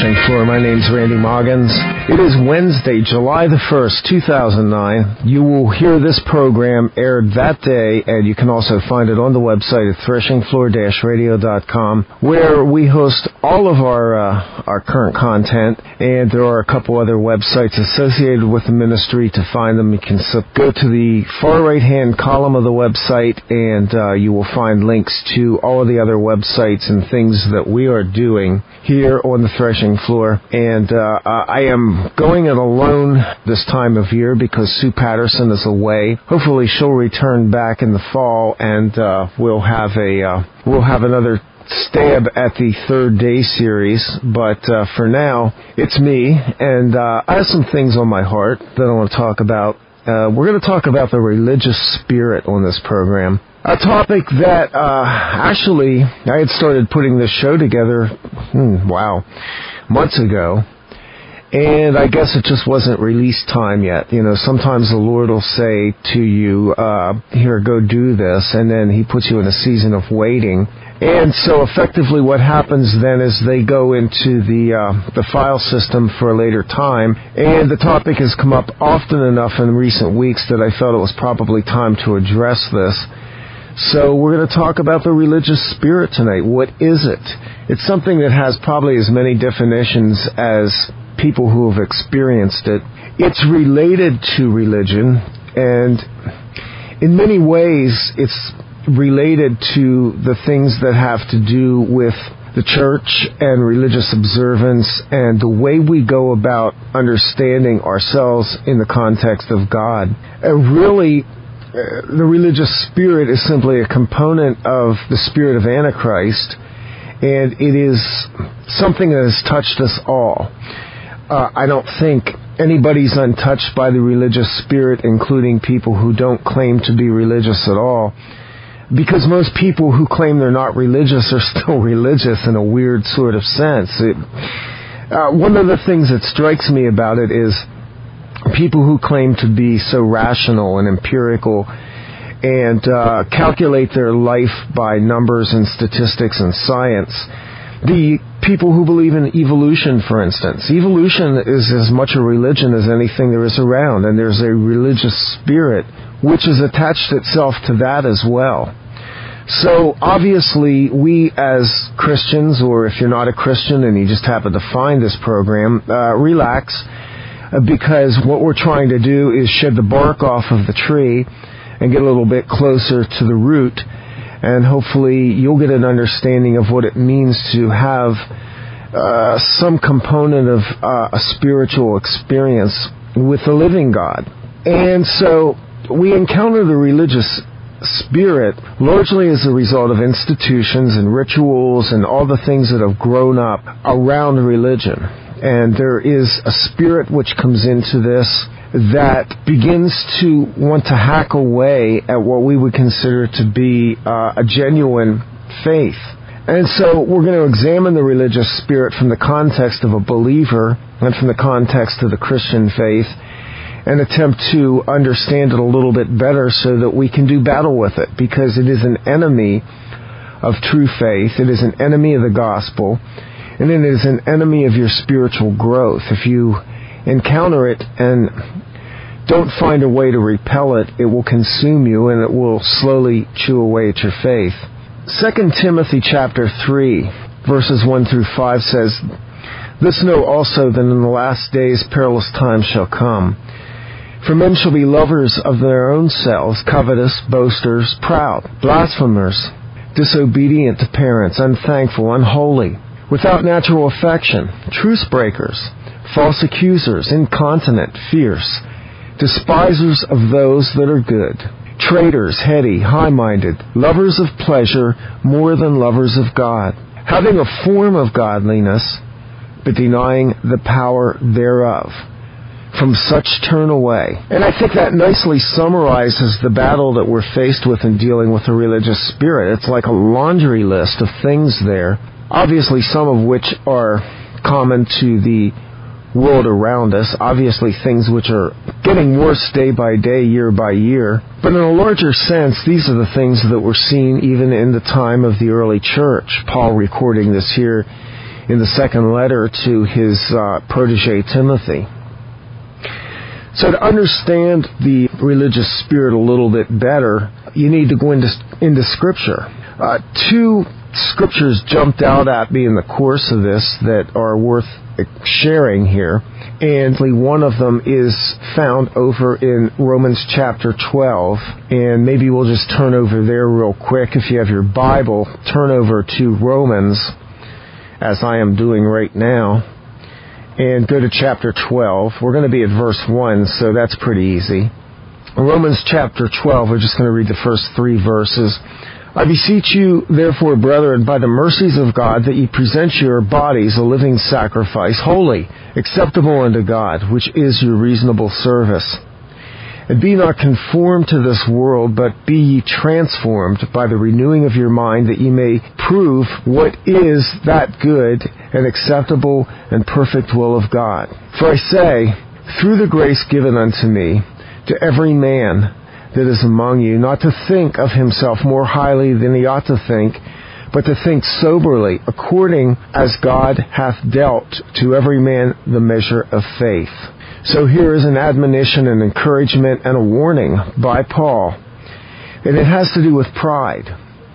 Threshing Floor. My name's Randy Moggins. It is Wednesday, July the 1st, 2009. You will hear this program aired that day, and you can also find it on the website at threshingfloor-radio.com, where we host all of our current content, and there are a couple other websites associated with the ministry. To find them, you can go to the far right-hand column of the website, and you will find links to all of the other websites and things that we are doing here on the Threshing Floor. And I am going it alone this time of year because Sue Patterson is away. Hopefully she'll return back in the fall, and we'll have another stab at the Third Day series. But for now, it's me, and I have some things on my heart that I want to talk about. We're going to talk about the religious spirit on this program. A topic that, actually, I had started putting this show together, months ago, and I guess it just wasn't release time yet. You know, sometimes the Lord will say to you, here, go do this, and then He puts you in a season of waiting. And so effectively what happens then is they go into the file system for a later time, and the topic has come up often enough in recent weeks that I felt it was probably time to address this. So we're going to talk about the religious spirit tonight. What is it? It's something that has probably as many definitions as people who have experienced it. It's related to religion, and in many ways it's related to the things that have to do with the church and religious observance and the way we go about understanding ourselves in the context of God. Really, the religious spirit is simply a component of the spirit of Antichrist, and it is something that has touched us all. I don't think anybody's untouched by the religious spirit, including people who don't claim to be religious at all, because most people who claim they're not religious are still religious in a weird sort of sense. One of the things that strikes me about it is people who claim to be so rational and empirical and calculate their life by numbers and statistics and science. The people who believe in evolution, for instance. Evolution is as much a religion as anything there is around, and there's a religious spirit which has attached itself to that as well. So obviously we as Christians, or if you're not a Christian and you just happen to find this program, relax, because what we're trying to do is shed the bark off of the tree and get a little bit closer to the root, and hopefully you'll get an understanding of what it means to have some component of a spiritual experience with the living God. And so we encounter the religious spirit largely as a result of institutions and rituals and all the things that have grown up around religion. And there is a spirit which comes into this that begins to want to hack away at what we would consider to be a genuine faith. And so we're going to examine the religious spirit from the context of a believer and from the context of the Christian faith, and attempt to understand it a little bit better so that we can do battle with it, because it is an enemy of true faith, it is an enemy of the gospel, and it is an enemy of your spiritual growth. If you encounter it and don't find a way to repel it, it will consume you and it will slowly chew away at your faith. 2 Timothy chapter 3, verses 1 through 5 says, "This know also that in the last days perilous times shall come. For men shall be lovers of their own selves, covetous, boasters, proud, blasphemers, disobedient to parents, unthankful, unholy, without natural affection, truce breakers, false accusers, incontinent, fierce, despisers of those that are good, traitors, heady, high-minded, lovers of pleasure more than lovers of God, having a form of godliness, but denying the power thereof. From such turn away." And I think that nicely summarizes the battle that we're faced with in dealing with the religious spirit. It's like a laundry list of things there, obviously some of which are common to the world around us, obviously things which are getting worse day by day, year by year. But in a larger sense, these are the things that were seen even in the time of the early church. Paul recording this here in the second letter to his protege Timothy. So to understand the religious spirit a little bit better, you need to go into Scripture. Two scriptures jumped out at me in the course of this that are worth sharing here. And one of them is found over in Romans chapter 12. And maybe we'll just turn over there real quick. If you have your Bible, turn over to Romans, as I am doing right now, and go to chapter 12. We're going to be at verse 1, so that's pretty easy. Romans chapter 12, we're just going to read the first 3 verses. I beseech you, therefore, brethren, by the mercies of God, that ye present your bodies a living sacrifice, holy, acceptable unto God, which is your reasonable service. And be not conformed to this world, but be ye transformed by the renewing of your mind, that ye may prove what is that good and acceptable and perfect will of God. For I say, through the grace given unto me, to every man that is among you, not to think of himself more highly than he ought to think, but to think soberly, according as God hath dealt to every man the measure of faith. So here is an admonition, an encouragement, and a warning by Paul. And it has to do with pride.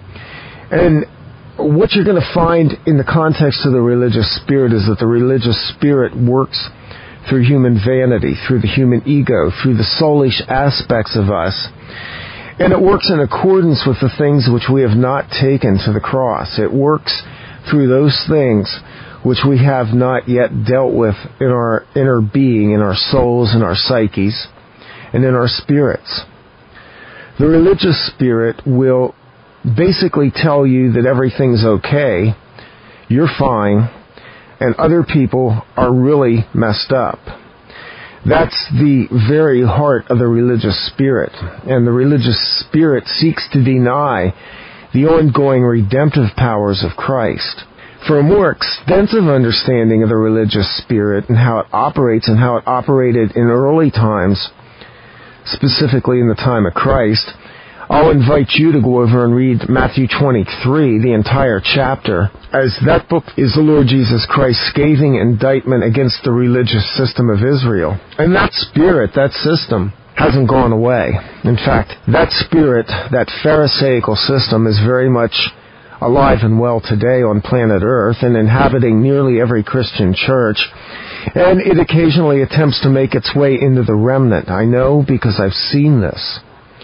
And what you're going to find in the context of the religious spirit is that the religious spirit works through human vanity, through the human ego, through the soulish aspects of us. And it works in accordance with the things which we have not taken to the cross. It works through those things which we have not yet dealt with in our inner being, in our souls, in our psyches, and in our spirits. The religious spirit will basically tell you that everything's okay, you're fine, and other people are really messed up. That's the very heart of the religious spirit. And the religious spirit seeks to deny the ongoing redemptive powers of Christ. For a more extensive understanding of the religious spirit and how it operates and how it operated in early times, specifically in the time of Christ, I'll invite you to go over and read Matthew 23, the entire chapter, as that book is the Lord Jesus Christ's scathing indictment against the religious system of Israel. And that spirit, that system, hasn't gone away. In fact, that spirit, that Pharisaical system, is very much alive and well today on planet Earth and inhabiting nearly every Christian church. And it occasionally attempts to make its way into the remnant. I know because I've seen this.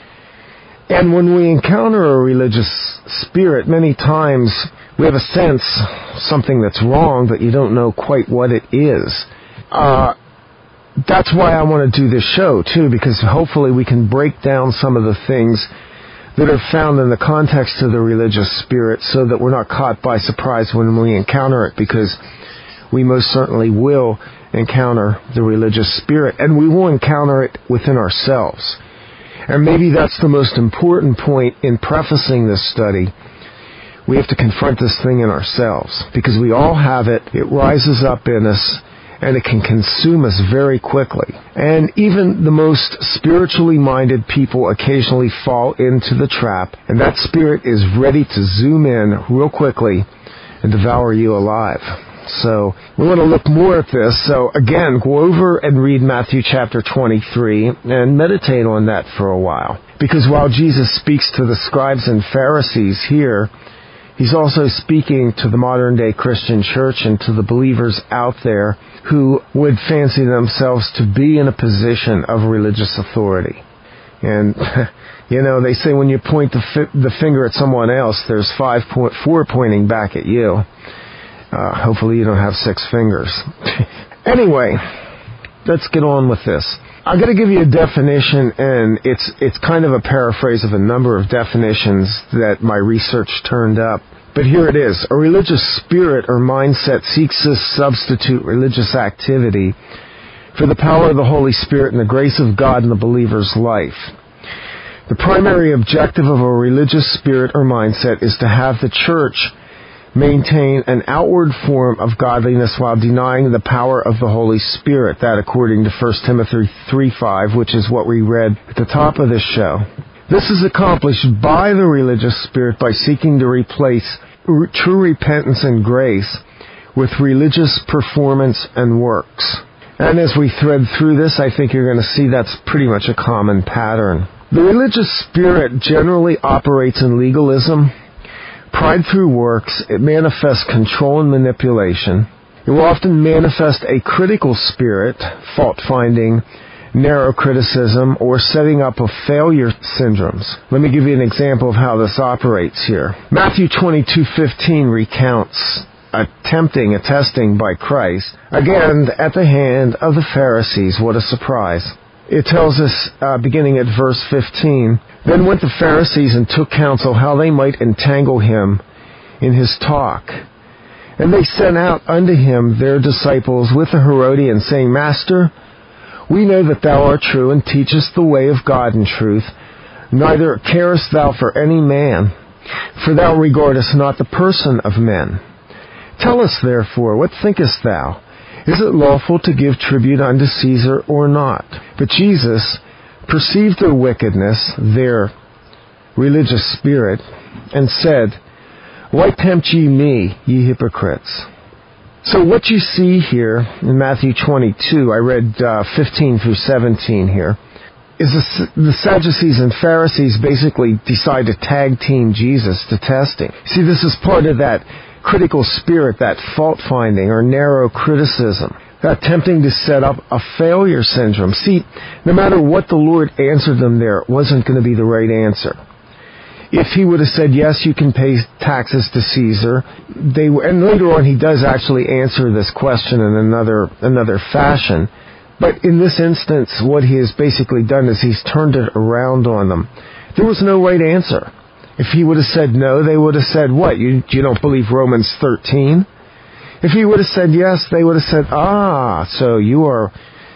And when we encounter a religious spirit, many times we have a sense something that's wrong, but you don't know quite what it is. That's why I want to do this show, too, because hopefully we can break down some of the things that are found in the context of the religious spirit so that we're not caught by surprise when we encounter it, because we most certainly will encounter the religious spirit, and we will encounter it within ourselves. And maybe that's the most important point in prefacing this study. We have to confront this thing in ourselves, because we all have it. It rises up in us, and it can consume us very quickly. And even the most spiritually minded people occasionally fall into the trap, and that spirit is ready to zoom in real quickly and devour you alive. So we want to look more at this. So again, go over and read Matthew chapter 23 and meditate on that for a while. Because while Jesus speaks to the scribes and Pharisees here, he's also speaking to the modern day Christian church and to the believers out there who would fancy themselves to be in a position of religious authority. And, you know, they say when you point the finger at someone else, there's 4 pointing back at you. Hopefully you don't have 6 fingers. Anyway, let's get on with this. I'm going to give you a definition, and it's kind of a paraphrase of a number of definitions that my research turned up. But here it is. A religious spirit or mindset seeks to substitute religious activity for the power of the Holy Spirit and the grace of God in the believer's life. The primary objective of a religious spirit or mindset is to have the church maintain an outward form of godliness while denying the power of the Holy Spirit. That according to 1 Timothy 3:5, which is what we read at the top of this show. This is accomplished by the religious spirit by seeking to replace true repentance and grace with religious performance and works. And as we thread through this, I think you're going to see that's pretty much a common pattern. The religious spirit generally operates in legalism, pride through works. It manifests control and manipulation. It will often manifest a critical spirit, fault-finding, narrow criticism, or setting up of failure syndromes. Let me give you an example of how this operates here. Matthew 22:15 recounts a testing by Christ, again at the hand of the Pharisees. What a surprise. It tells us, beginning at verse 15, "Then went the Pharisees and took counsel how they might entangle him in his talk. And they sent out unto him their disciples with the Herodians, saying, Master, we know that thou art true, and teachest the way of God in truth. Neither carest thou for any man, for thou regardest not the person of men. Tell us therefore, what thinkest thou? Is it lawful to give tribute unto Caesar or not? But Jesus perceived their wickedness, their religious spirit, and said, Why tempt ye me, ye hypocrites? So what you see here in Matthew 22, I read 15 through 17 here, is the Sadducees and Pharisees basically decide to tag team Jesus to testing. See, this is part of that critical spirit, that fault-finding or narrow criticism, that attempting to set up a failure syndrome. See, no matter what the Lord answered them there, it wasn't going to be the right answer. If he would have said, yes, you can pay taxes to Caesar, and later on he does actually answer this question in another fashion. But in this instance, what he has basically done is he's turned it around on them. There was no right answer. If he would have said no, they would have said, what, you don't believe Romans 13? If he would have said yes, they would have said, so you are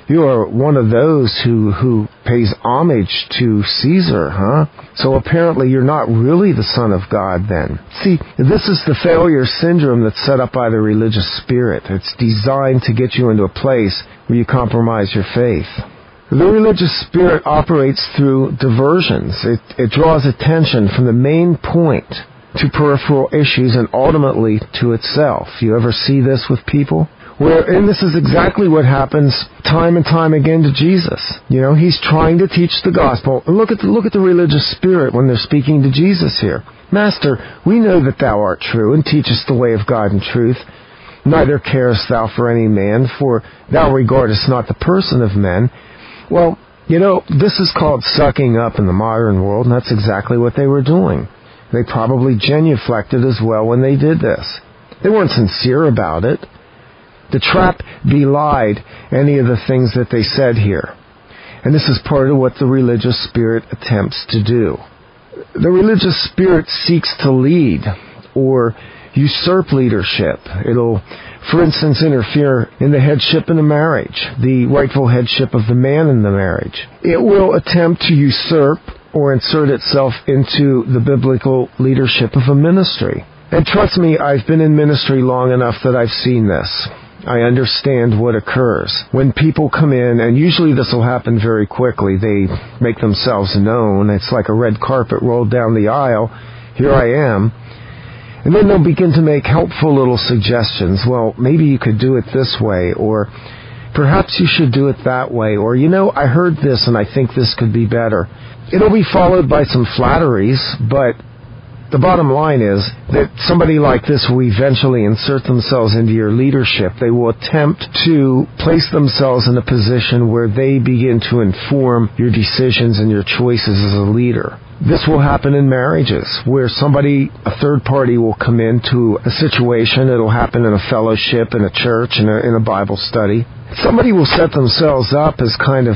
one of those who pays homage to Caesar, huh? So apparently you're not really the Son of God then. See, this is the failure syndrome that's set up by the religious spirit. It's designed to get you into a place where you compromise your faith. The religious spirit operates through diversions. It draws attention from the main point to peripheral issues and ultimately to itself. You ever see this with people? And this is exactly what happens time and time again to Jesus. You know, he's trying to teach the gospel. And look at the religious spirit when they're speaking to Jesus here. Master, we know that thou art true and teachest the way of God in truth. Neither carest thou for any man, for thou regardest not the person of men. Well, you know, this is called sucking up in the modern world, and that's exactly what they were doing. They probably genuflected as well when they did this. They weren't sincere about it. The trap belied any of the things that they said here. And this is part of what the religious spirit attempts to do. The religious spirit seeks to lead or usurp leadership. It'll, for instance, interfere in the headship in a marriage, the rightful headship of the man in the marriage. It will attempt to usurp or insert itself into the biblical leadership of a ministry. And trust me, I've been in ministry long enough that I've seen this. I understand what occurs. When people come in, and usually this will happen very quickly, they make themselves known. It's like a red carpet rolled down the aisle. Here I am. And then they'll begin to make helpful little suggestions. Well, maybe you could do it this way, or perhaps you should do it that way, or, you know, I heard this and I think this could be better. It'll be followed by some flatteries, but the bottom line is that somebody like this will eventually insert themselves into your leadership. They will attempt to place themselves in a position where they begin to inform your decisions and your choices as a leader. This will happen in marriages, where a third party will come into a situation. It'll happen in a fellowship, in a church, in a Bible study. Somebody will set themselves up as kind of,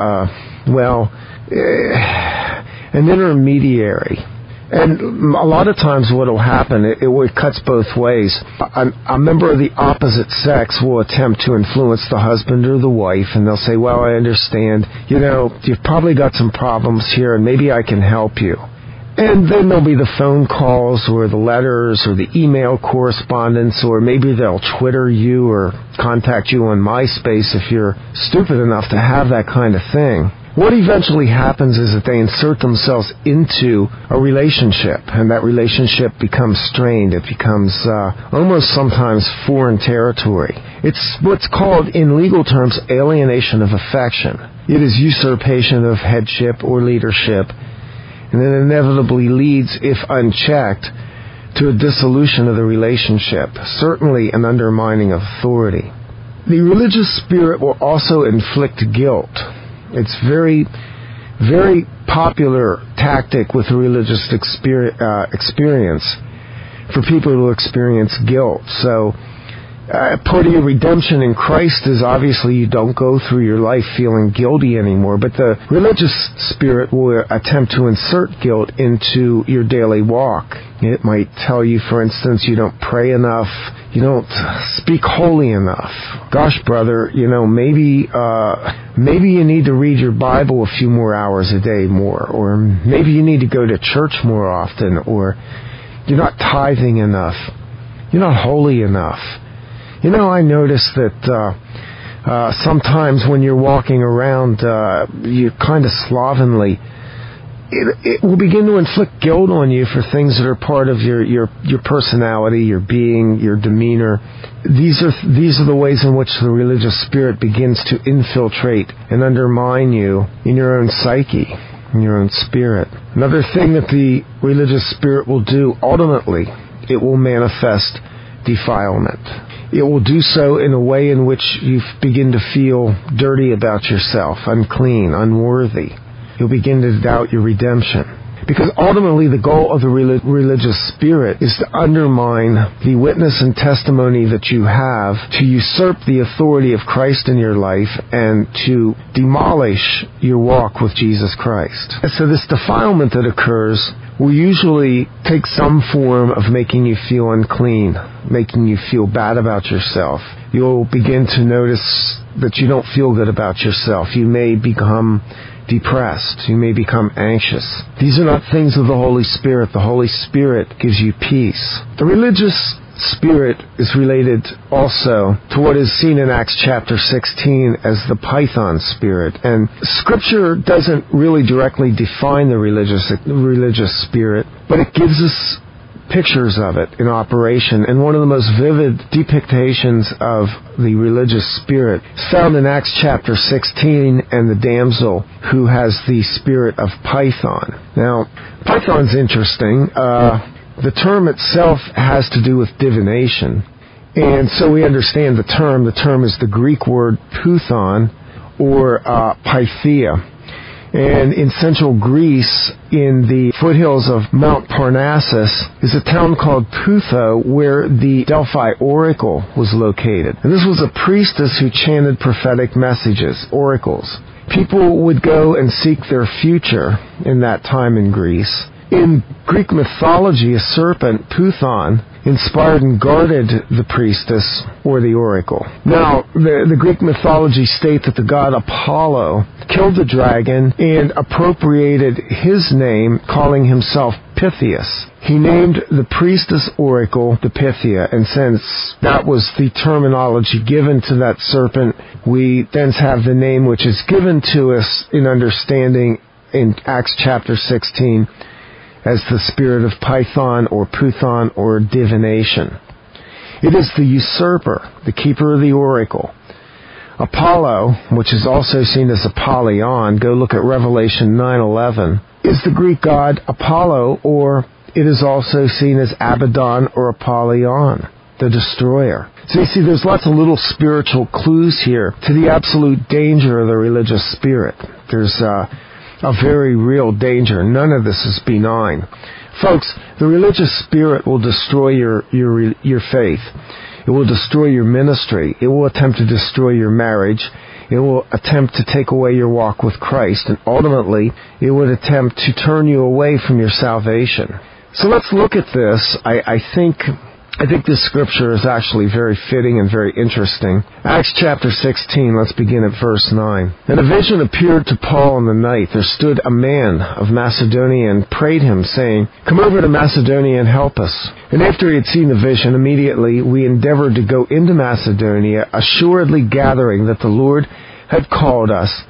an intermediary. And a lot of times what will happen, it cuts both ways. A member of the opposite sex will attempt to influence the husband or the wife, and they'll say, well, I understand, you know, you've probably got some problems here, and maybe I can help you. And then there'll be the phone calls or the letters or the email correspondence, or maybe they'll Twitter you or contact you on MySpace if you're stupid enough to have that kind of thing. what eventually happens is that they insert themselves into a relationship, and that relationship becomes strained. It becomes almost sometimes foreign territory. It's what's called, in legal terms, alienation of affection. It is usurpation of headship or leadership, and it inevitably leads, if unchecked, to a dissolution of the relationship, certainly an undermining of authority. The religious spirit will also inflict guilt. It's very, very popular tactic with a religious experience for people to experience guilt. So part of your redemption in Christ is obviously you don't go through your life feeling guilty anymore, but the religious spirit will attempt to insert guilt into your daily walk. It might tell you, for instance, you don't pray enough, you don't speak holy enough. Gosh, brother, maybe you need to read your Bible a few more hours a day more, or maybe you need to go to church more often, or you're not tithing enough, you're not holy enough. I notice that sometimes when you're walking around, you're kind of slovenly. It will begin to inflict guilt on you for things that are part of your personality, your being, your demeanor. These are the ways in which the religious spirit begins to infiltrate and undermine you in your own psyche, in your own spirit. Another thing that the religious spirit will do, ultimately, it will manifest defilement. It will do so in a way in which you begin to feel dirty about yourself, unclean, unworthy. You'll begin to doubt your redemption. Because ultimately the goal of the religious spirit is to undermine the witness and testimony that you have, to usurp the authority of Christ in your life, and to demolish your walk with Jesus Christ. And so this defilement that occurs will usually take some form of making you feel unclean, making you feel bad about yourself. You'll begin to notice that you don't feel good about yourself. You may become depressed. You may become anxious. These are not things of the Holy Spirit. The Holy Spirit gives you peace. The religious spirit is related also to what is seen in Acts chapter 16 as the Python spirit. And Scripture doesn't really directly define the religious spirit, but it gives us pictures of it in operation. And one of the most vivid depictions of the religious spirit is found in Acts chapter 16 and the damsel who has the spirit of Python. Now, Python's interesting. The term itself has to do with divination. And so we understand the term. The term is the Greek word Python or Pythia. And in central Greece, in the foothills of Mount Parnassus, is a town called Pytho where the Delphi oracle was located. And this was a priestess who chanted prophetic messages, oracles. People would go and seek their future in that time in Greece. In Greek mythology, a serpent, Python, inspired and guarded the priestess or the oracle. Now, the Greek mythology states that the god Apollo killed the dragon and appropriated his name, calling himself Pythias. He named the priestess oracle the Pythia, and since that was the terminology given to that serpent, we thence have the name which is given to us in understanding in Acts chapter 16 as the spirit of Python or Python or divination. It is the usurper, the keeper of the oracle. Apollo, which is also seen as Apollyon, go look at Revelation 9:11, is the Greek god Apollo, or it is also seen as Abaddon or Apollyon, the destroyer. So you see, there's lots of little spiritual clues here to the absolute danger of the religious spirit. There's a very real danger. None of this is benign. Folks, the religious spirit will destroy your faith. It will destroy your ministry. It will attempt to destroy your marriage. It will attempt to take away your walk with Christ. And ultimately, it would attempt to turn you away from your salvation. So let's look at this. I think this scripture is actually very fitting and very interesting. Acts chapter 16, let's begin at verse 9. And a vision appeared to Paul in the night. There stood a man of Macedonia and prayed him, saying, "Come over to Macedonia and help us." And after he had seen the vision, immediately we endeavored to go into Macedonia, assuredly gathering that the Lord had called us,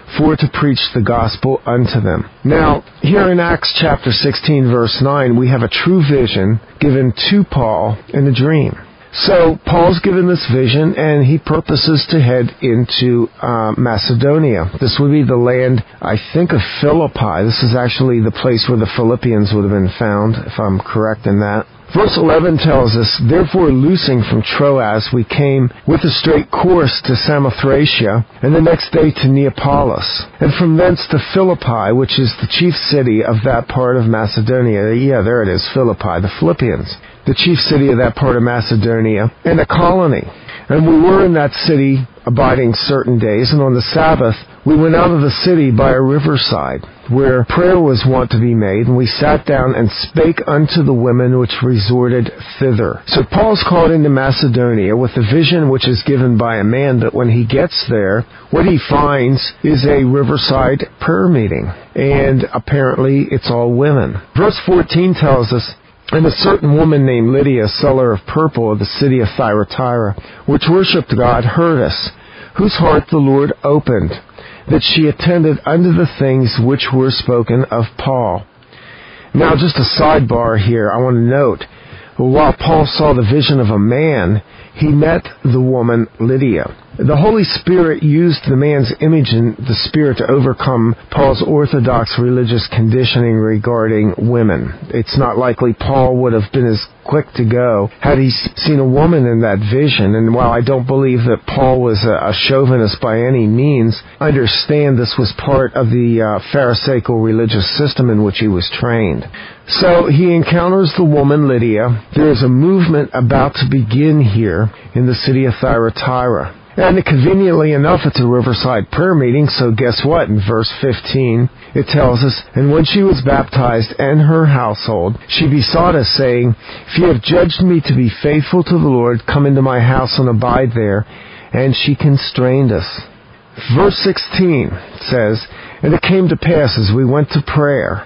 for to preach the gospel unto them. Now, here in Acts chapter 16, verse 9, we have a true vision given to Paul in a dream. So Paul's given this vision, and he purposes to head into Macedonia. This would be the land, I think, of Philippi. This is actually the place where the Philippians would have been found, if I'm correct in that. Verse 11 tells us, Therefore, loosing from Troas, we came with a straight course to Samothracia, and the next day to Neapolis, and from thence to Philippi, which is the chief city of that part of Macedonia. Yeah, there it is, Philippi, the Philippians. The chief city of that part of Macedonia, and a colony. And we were in that city abiding certain days, and on the Sabbath we went out of the city by a riverside, where prayer was wont to be made, and we sat down and spake unto the women which resorted thither. So Paul's called into Macedonia with a vision which is given by a man, but when he gets there, what he finds is a riverside prayer meeting, and apparently it's all women. Verse 14 tells us, And a certain woman named Lydia, seller of purple of the city of Thyatira, which worshipped God, heard us, whose heart the Lord opened, that she attended unto the things which were spoken of Paul. Now, just a sidebar here, I want to note, while Paul saw the vision of a man, he met the woman Lydia. The Holy Spirit used the man's image in the spirit to overcome Paul's orthodox religious conditioning regarding women. It's not likely Paul would have been as quick to go had he seen a woman in that vision. And while I don't believe that Paul was a chauvinist by any means, I understand this was part of the Pharisaical religious system in which he was trained. So he encounters the woman Lydia. There is a movement about to begin here in the city of Thyatira. And conveniently enough, it's a riverside prayer meeting, so guess what? In verse 15, it tells us, And when she was baptized and her household, she besought us, saying, If you have judged me to be faithful to the Lord, come into my house and abide there. And she constrained us. Verse 16 says, And it came to pass as we went to prayer,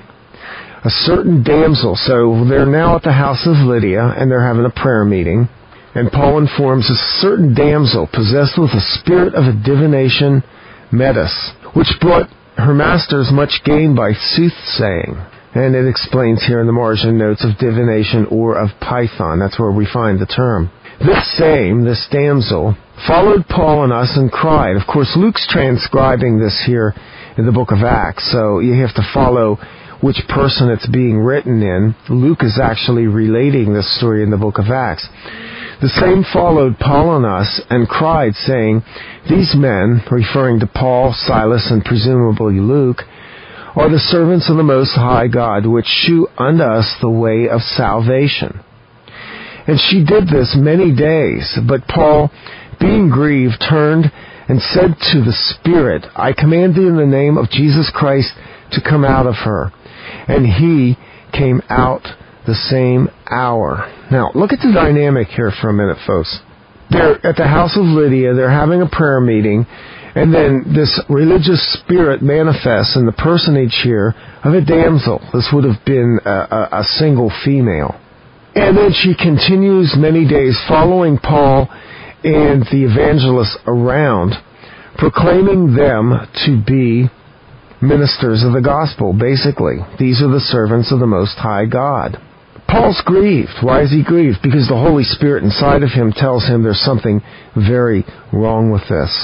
a certain damsel, so they're now at the house of Lydia, and they're having a prayer meeting. And Paul informs a certain damsel possessed with a spirit of a divination met us, which brought her masters much gain by soothsaying. And it explains here in the margin notes of divination or of Python. That's where we find the term. This damsel, followed Paul and us and cried. Of course, Luke's transcribing this here in the book of Acts, so you have to follow which person it's being written in. Luke is actually relating this story in the book of Acts. The same followed Paul and us and cried, saying, These men, referring to Paul, Silas, and presumably Luke, are the servants of the Most High God, which shew unto us the way of salvation. And she did this many days, but Paul, being grieved, turned and said to the Spirit, I command thee in the name of Jesus Christ to come out of her. And he came out the same hour. Now, look at the dynamic here for a minute, folks. They're at the house of Lydia, they're having a prayer meeting, and then this religious spirit manifests in the personage here of a damsel. This would have been a single female. And then she continues many days following Paul and the evangelists around, proclaiming them to be ministers of the gospel, basically. These are the servants of the Most High God. Paul's grieved. Why is he grieved? Because the Holy Spirit inside of him tells him there's something very wrong with this.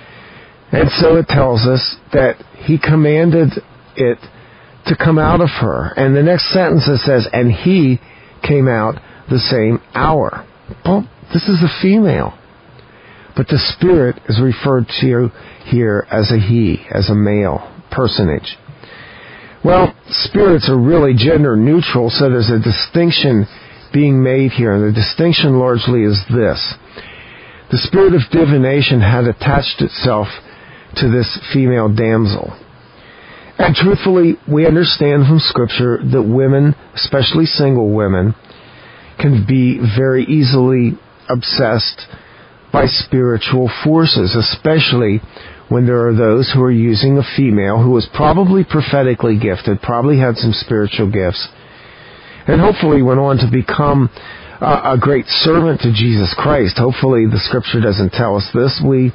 And so it tells us that he commanded it to come out of her. And the next sentence it says, and he came out the same hour. Well, this is a female. But the Spirit is referred to here as a he, as a male personage. Well, spirits are really gender neutral, so there's a distinction being made here, and the distinction largely is this. The spirit of divination had attached itself to this female damsel. And truthfully, we understand from Scripture that women, especially single women, can be very easily obsessed by spiritual forces, especially when there are those who are using a female who was probably prophetically gifted, probably had some spiritual gifts, and hopefully went on to become a great servant to Jesus Christ. Hopefully the Scripture doesn't tell us this. We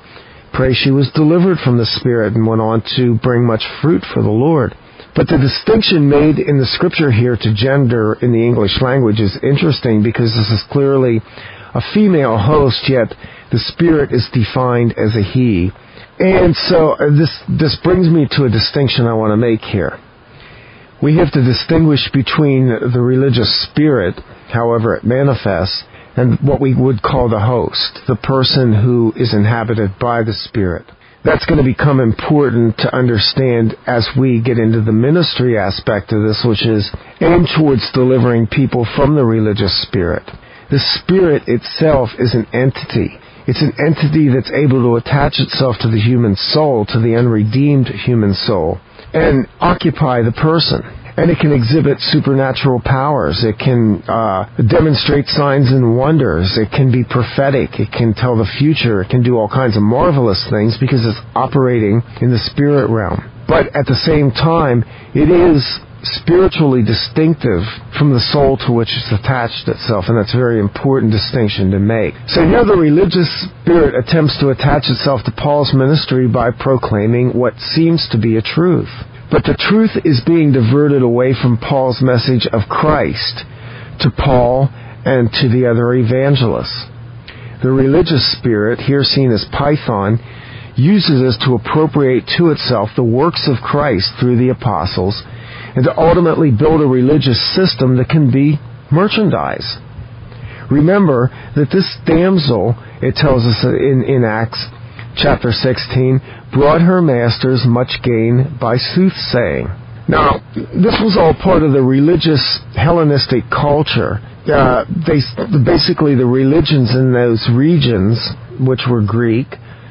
pray she was delivered from the spirit and went on to bring much fruit for the Lord. But the distinction made in the scripture here to gender in the English language is interesting because this is clearly a female host, yet the spirit is defined as a he. And so this brings me to a distinction I want to make here. We have to distinguish between the religious spirit, however it manifests, and what we would call the host, the person who is inhabited by the spirit. That's going to become important to understand as we get into the ministry aspect of this, which is aimed towards delivering people from the religious spirit. The spirit itself is an entity. It's an entity that's able to attach itself to the human soul, to the unredeemed human soul, and occupy the person. And it can exhibit supernatural powers. It can demonstrate signs and wonders. It can be prophetic. It can tell the future. It can do all kinds of marvelous things because it's operating in the spirit realm. But at the same time, it is spiritually distinctive from the soul to which it's attached itself, and that's a very important distinction to make. So here the religious spirit attempts to attach itself to Paul's ministry by proclaiming what seems to be a truth. But the truth is being diverted away from Paul's message of Christ to Paul and to the other evangelists. The religious spirit, here seen as Python, uses this to appropriate to itself the works of Christ through the apostles and to ultimately build a religious system that can be merchandise. Remember that this damsel, it tells us in Acts chapter 16, brought her masters much gain by soothsaying. Now, this was all part of the religious Hellenistic culture. Basically, the religions in those regions, which were Greek,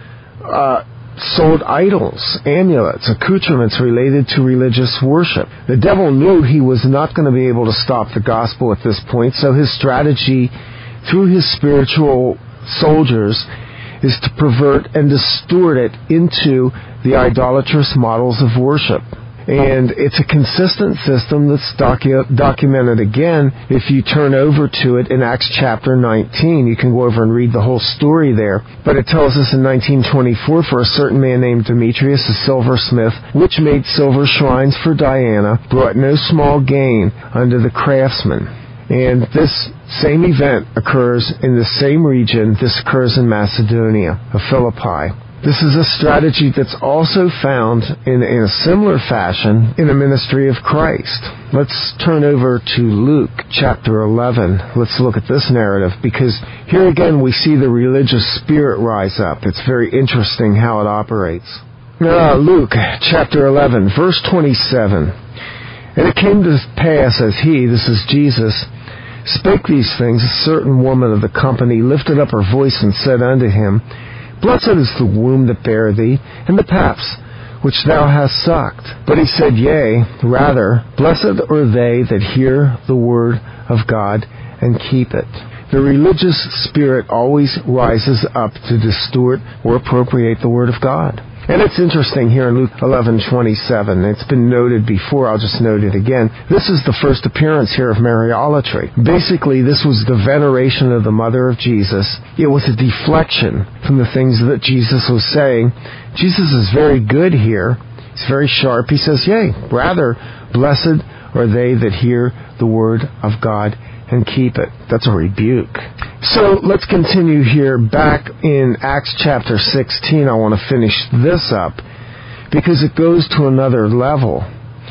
sold idols, amulets, accoutrements related to religious worship. The devil knew he was not going to be able to stop the gospel at this point, so his strategy through his spiritual soldiers is to pervert and distort it into the idolatrous models of worship. And it's a consistent system that's documented again. If you turn over to it in Acts chapter 19, you can go over and read the whole story there. But it tells us in 1924, for a certain man named Demetrius, a silversmith, which made silver shrines for Diana, brought no small gain unto the craftsmen. And this same event occurs in the same region. This occurs in Macedonia of Philippi. This is a strategy that's also found in a similar fashion in the ministry of Christ. Let's turn over to Luke chapter 11. Let's look at this narrative, because here again we see the religious spirit rise up. It's very interesting how it operates. Luke chapter 11, verse 27. And it came to pass as he, this is Jesus, spake these things, a certain woman of the company lifted up her voice and said unto him, Blessed is the womb that bare thee, and the paps which thou hast sucked. But he said, Yea, rather, blessed are they that hear the word of God and keep it. The religious spirit always rises up to distort or appropriate the word of God. And it's interesting here in Luke 11:27. It's been noted before. I'll just note it again. This is the first appearance here of Mariolatry. Basically, this was the veneration of the mother of Jesus. It was a deflection from the things that Jesus was saying. Jesus is very good here. He's very sharp. He says, Yea, rather, blessed are they that hear the word of God and keep it. That's a rebuke. So let's continue here back in Acts chapter 16. I want to finish this up because it goes to another level.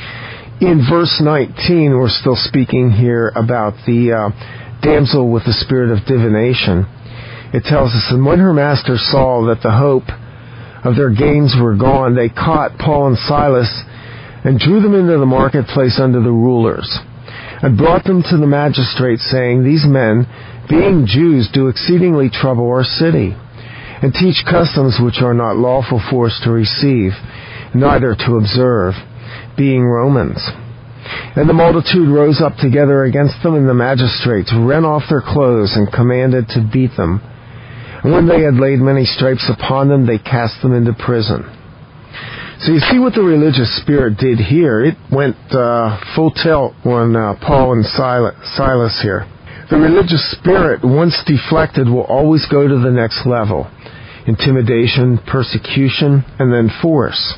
In verse 19, we're still speaking here about the damsel with the spirit of divination. It tells us, And when her masters saw that the hope of their gains were gone, they caught Paul and Silas and drew them into the marketplace unto the rulers, and brought them to the magistrates, saying, These men, being Jews, do exceedingly trouble our city, and teach customs which are not lawful for us to receive, neither to observe, being Romans. And the multitude rose up together against them, and the magistrates rent off their clothes, and commanded to beat them. And when they had laid many stripes upon them, they cast them into prison. So you see what the religious spirit did here. It went full tilt on Paul and Silas here. The religious spirit, once deflected, will always go to the next level. intimidation, persecution, and then force.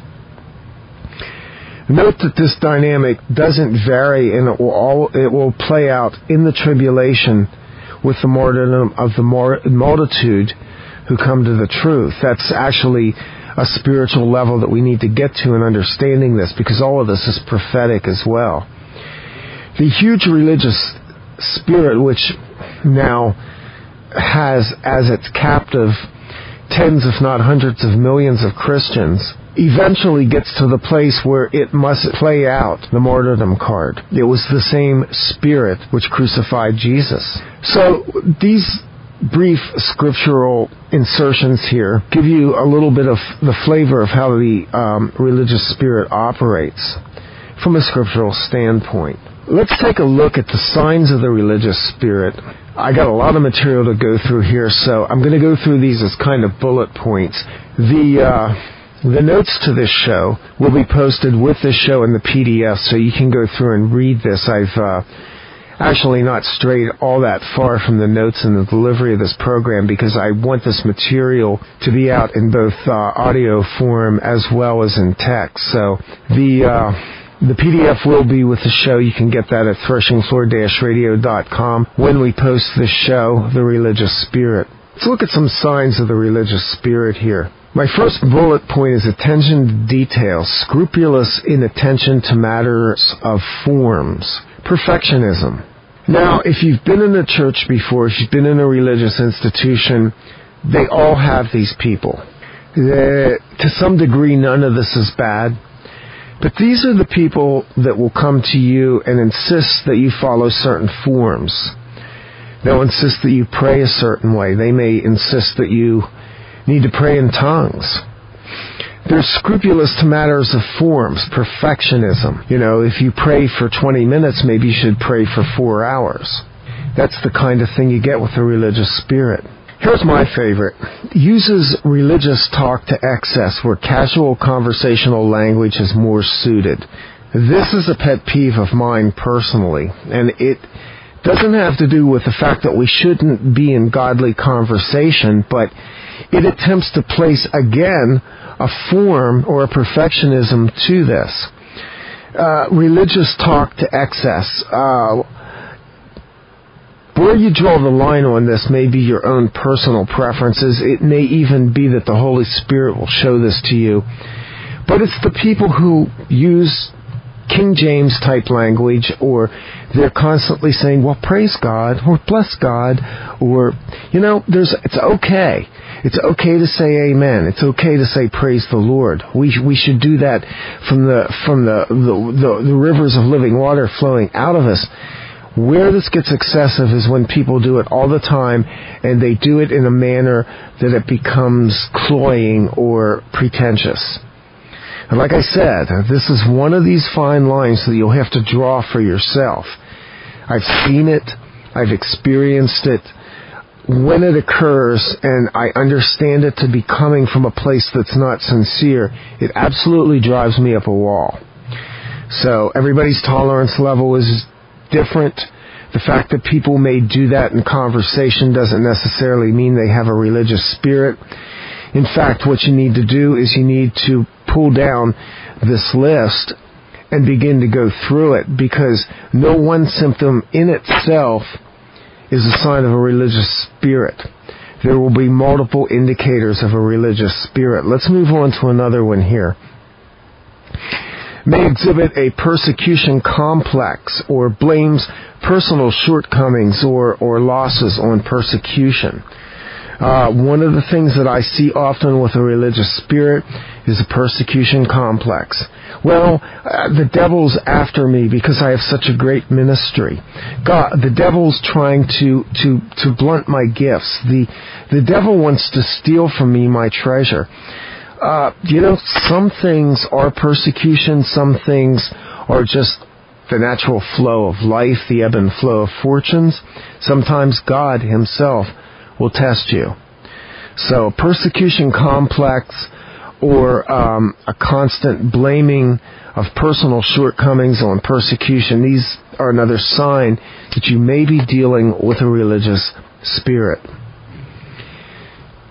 Note that this dynamic doesn't vary, and it will play out in the tribulation with the martyrdom of the multitude who come to the truth. That's actually a spiritual level that we need to get to in understanding this, because all of this is prophetic as well. The huge religious spirit, which now has as its captive tens if not hundreds of millions of Christians, eventually gets to the place where it must play out the martyrdom card. It was the same spirit which crucified Jesus. So these brief scriptural insertions here give you a little bit of the flavor of how the religious spirit operates from a scriptural standpoint. Let's take a look at the signs of the religious spirit. I got a lot of material to go through here, so I'm going to go through these as kind of bullet points. The notes to this show will be posted with this show in the PDF, so you can go through and read this. I've actually not strayed all that far from the notes in the delivery of this program, because I want this material to be out in both audio form as well as in text. So the PDF will be with the show. You can get that at threshingfloor-radio.com when we post this show, The Religious Spirit. Let's look at some signs of the religious spirit here. My first bullet point is attention to detail, scrupulous in attention to matters of forms. Perfectionism. Now, if you've been in a church before, if you've been in a religious institution, they all have these people. To some degree, none of this is bad. But these are the people that will come to you and insist that you follow certain forms. They'll insist that you pray a certain way. They may insist that you need to pray in tongues. They're scrupulous to matters of forms, perfectionism. You know, if you pray for 20 minutes, maybe you should pray for 4 hours. That's the kind of thing you get with a religious spirit. Here's my favorite. Uses religious talk to excess where casual conversational language is more suited. This is a pet peeve of mine personally, and it doesn't have to do with the fact that we shouldn't be in godly conversation, but it attempts to place, again, a form or a perfectionism to this. Religious talk to excess. Where you draw the line on this may be your own personal preferences. It may even be that the Holy Spirit will show this to you. But it's the people who use King James type language, or they're constantly saying, well, praise God, or bless God, or, it's okay. It's okay to say amen. It's okay to say praise the Lord. We should do that from the rivers of living water flowing out of us. Where this gets excessive is when people do it all the time, and they do it in a manner that it becomes cloying or pretentious. And like I said, this is one of these fine lines that you'll have to draw for yourself. I've seen it. I've experienced it. When it occurs, and I understand it to be coming from a place that's not sincere, it absolutely drives me up a wall. So everybody's tolerance level is different. The fact that people may do that in conversation doesn't necessarily mean they have a religious spirit. In fact, what you need to do is you need to pull down this list and begin to go through it, because no one symptom in itself is a sign of a religious spirit. There will be multiple indicators of a religious spirit. Let's move on to another one here. May exhibit a persecution complex, or blames personal shortcomings or losses on persecution. One of the things that I see often with a religious spirit is a persecution complex. Well, the devil's after me because I have such a great ministry. God, the devil's trying to blunt my gifts. The devil wants to steal from me my treasure. Some things are persecution, some things are just the natural flow of life, the ebb and flow of fortunes. Sometimes God himself will test you. So persecution complex, or a constant blaming of personal shortcomings on persecution, these are another sign that you may be dealing with a religious spirit.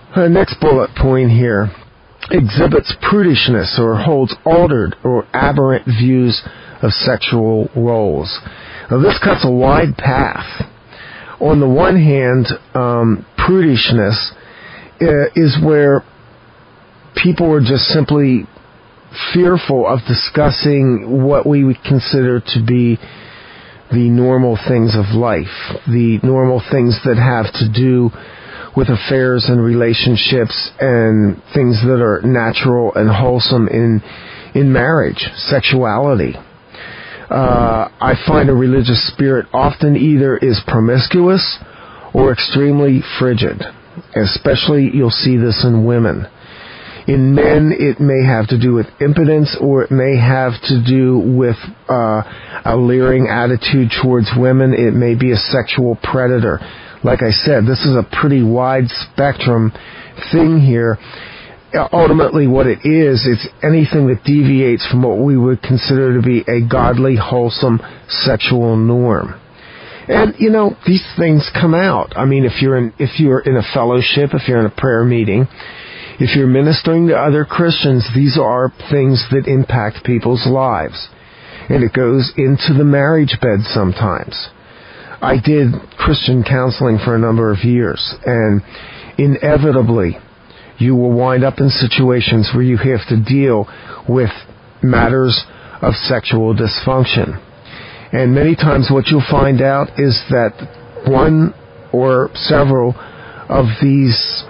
Next bullet point here. Exhibits prudishness or holds altered or aberrant views of sexual roles. Now, this cuts a wide path. On the one hand, prudishness is where people are just simply fearful of discussing what we would consider to be the normal things of life, the normal things that have to do with affairs and relationships and things that are natural and wholesome in marriage, sexuality. I find a religious spirit often either is promiscuous or extremely frigid. Especially you'll see this in women. In men, it may have to do with impotence, or it may have to do with a leering attitude towards women. It may be a sexual predator. Like I said, this is a pretty wide spectrum thing here. Ultimately, what it is, it's anything that deviates from what we would consider to be a godly, wholesome sexual norm. And, you know, these things come out. I mean, if you're in a fellowship, if you're in a prayer meeting, if you're ministering to other Christians, these are things that impact people's lives. And it goes into the marriage bed sometimes. I did Christian counseling for a number of years, and inevitably you will wind up in situations where you have to deal with matters of sexual dysfunction. And many times what you'll find out is that one or several of these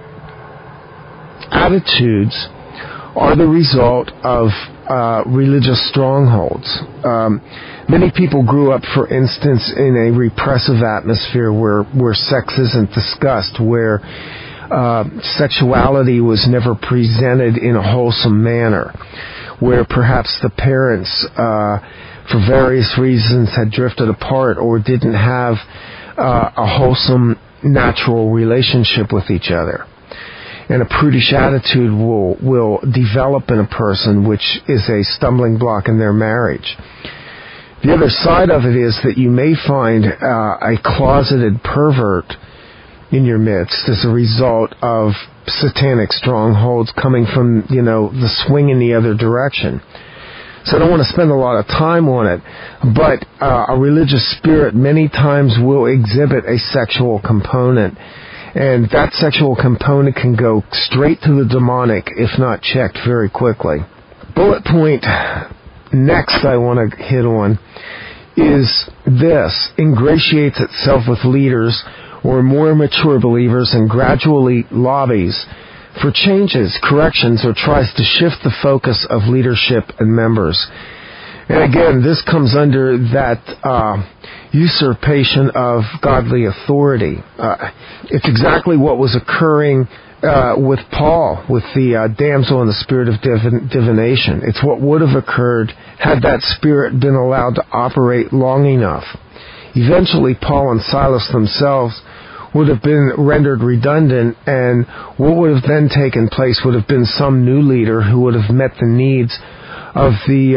attitudes are the result of religious strongholds. Many people grew up, for instance, in a repressive atmosphere where sex isn't discussed, where sexuality was never presented in a wholesome manner, where perhaps the parents, for various reasons, had drifted apart or didn't have a wholesome, natural relationship with each other. And a prudish attitude will develop in a person, which is a stumbling block in their marriage. The other side of it is that you may find a closeted pervert in your midst as a result of satanic strongholds coming from, the swing in the other direction. So I don't want to spend a lot of time on it, but a religious spirit many times will exhibit a sexual component. And that sexual component can go straight to the demonic if not checked very quickly. Bullet point next I want to hit on is this: ingratiates itself with leaders or more mature believers and gradually lobbies for changes, corrections, or tries to shift the focus of leadership and members. And again, this comes under that usurpation of godly authority. It's exactly what was occurring with Paul, with the damsel in the spirit of divination. It's what would have occurred had that spirit been allowed to operate long enough. Eventually, Paul and Silas themselves would have been rendered redundant, and what would have then taken place would have been some new leader who would have met the needs of the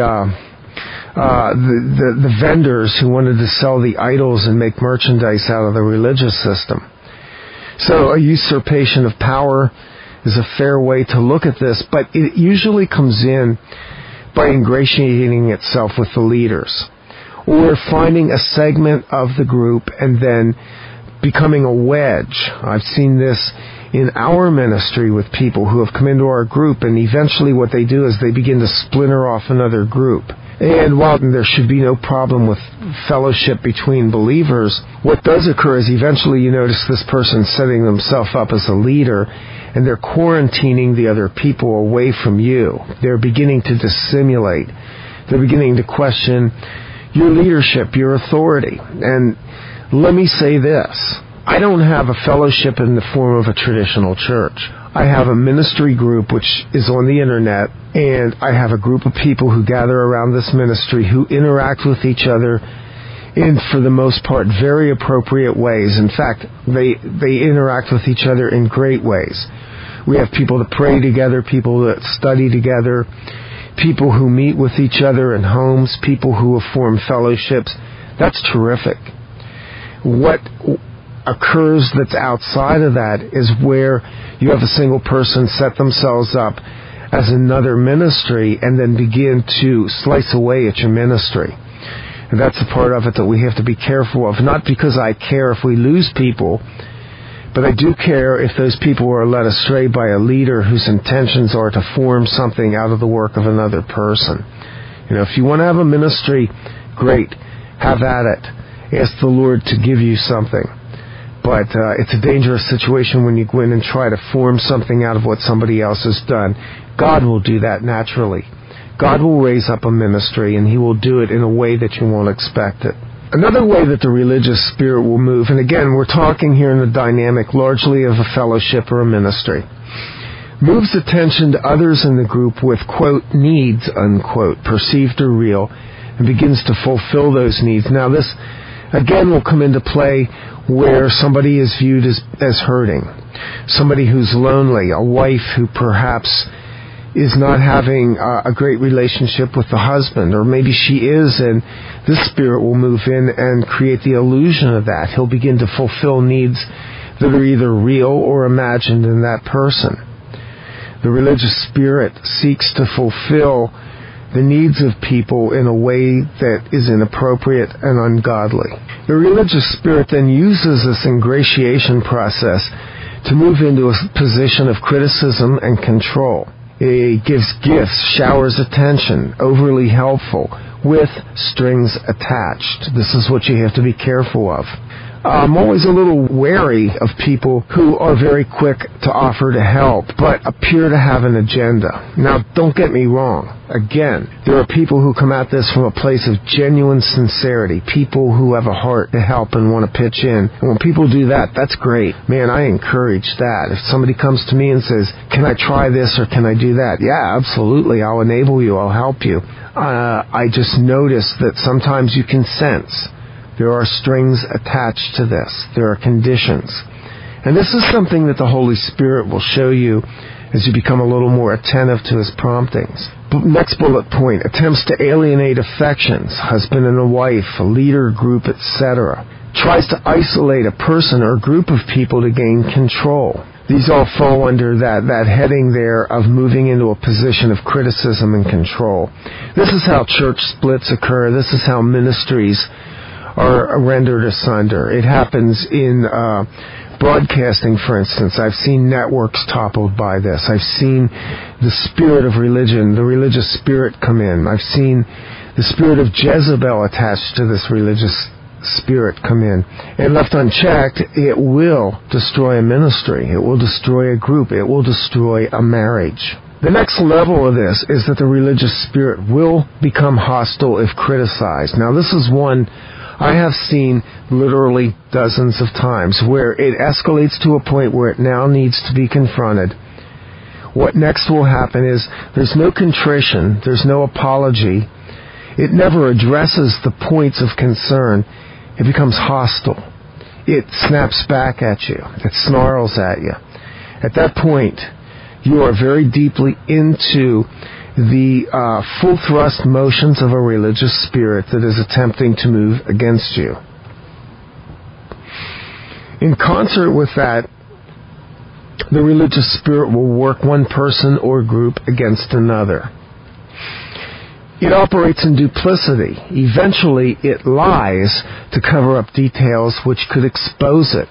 vendors who wanted to sell the idols and make merchandise out of the religious system. So a usurpation of power is a fair way to look at this, but it usually comes in by ingratiating itself with the leaders, or finding a segment of the group and then becoming a wedge. I've seen this in our ministry with people who have come into our group, and eventually what they do is they begin to splinter off another group. And while there should be no problem with fellowship between believers, what does occur is eventually you notice this person setting themselves up as a leader, and they're quarantining the other people away from you. They're beginning to dissimulate. They're beginning to question your leadership, your authority. And let me say this: I don't have a fellowship in the form of a traditional church. I have a ministry group which is on the internet, and I have a group of people who gather around this ministry who interact with each other in, for the most part, very appropriate ways. In fact, they interact with each other in great ways. We have people that pray together, people that study together, people who meet with each other in homes, people who have formed fellowships. That's terrific. What occurs that's outside of that is where you have a single person set themselves up as another ministry and then begin to slice away at your ministry. And that's a part of it that we have to be careful of. Not because I care if we lose people, but I do care if those people are led astray by a leader whose intentions are to form something out of the work of another person. If you want to have a ministry, great, have at it. Ask the Lord to give you something. But it's a dangerous situation when you go in and try to form something out of what somebody else has done. God will do that naturally. God will raise up a ministry, and He will do it in a way that you won't expect it. Another way that the religious spirit will move, and again, we're talking here in the dynamic largely of a fellowship or a ministry, moves attention to others in the group with, quote, needs, unquote, perceived or real, and begins to fulfill those needs. Now this, again, will come into play where somebody is viewed as hurting, somebody who's lonely, a wife who perhaps is not having a great relationship with the husband, or maybe she is, and this spirit will move in and create the illusion of that. He'll begin to fulfill needs that are either real or imagined in that person. The religious spirit seeks to fulfill the needs of people in a way that is inappropriate and ungodly. The religious spirit then uses this ingratiation process to move into a position of criticism and control. It gives gifts, showers attention, overly helpful, with strings attached. This is what you have to be careful of. I'm always a little wary of people who are very quick to offer to help, but appear to have an agenda. Now, don't get me wrong. Again, there are people who come at this from a place of genuine sincerity, people who have a heart to help and want to pitch in. And when people do that, that's great. Man, I encourage that. If somebody comes to me and says, can I try this or can I do that? Yeah, absolutely. I'll enable you. I'll help you. I just notice that sometimes you can sense there are strings attached to this. There are conditions. And this is something that the Holy Spirit will show you as you become a little more attentive to His promptings. Next bullet point, attempts to alienate affections, husband and a wife, a leader, group, etc. Tries to isolate a person or group of people to gain control. These all fall under that heading there of moving into a position of criticism and control. This is how church splits occur. This is how ministries are rendered asunder. It happens in broadcasting, for instance. I've seen networks toppled by this. I've seen the spirit of religion, the religious spirit come in. I've seen the spirit of Jezebel attached to this religious spirit come in. And left unchecked, it will destroy a ministry. It will destroy a group. It will destroy a marriage. The next level of this is that the religious spirit will become hostile if criticized. Now, this is one I have seen literally dozens of times where it escalates to a point where it now needs to be confronted. What next will happen is there's no contrition, there's no apology. It never addresses the points of concern. It becomes hostile. It snaps back at you. It snarls at you. At that point, you are very deeply into the full thrust motions of a religious spirit that is attempting to move against you. In concert with that, the religious spirit will work one person or group against another. It operates in duplicity. Eventually, it lies to cover up details which could expose it.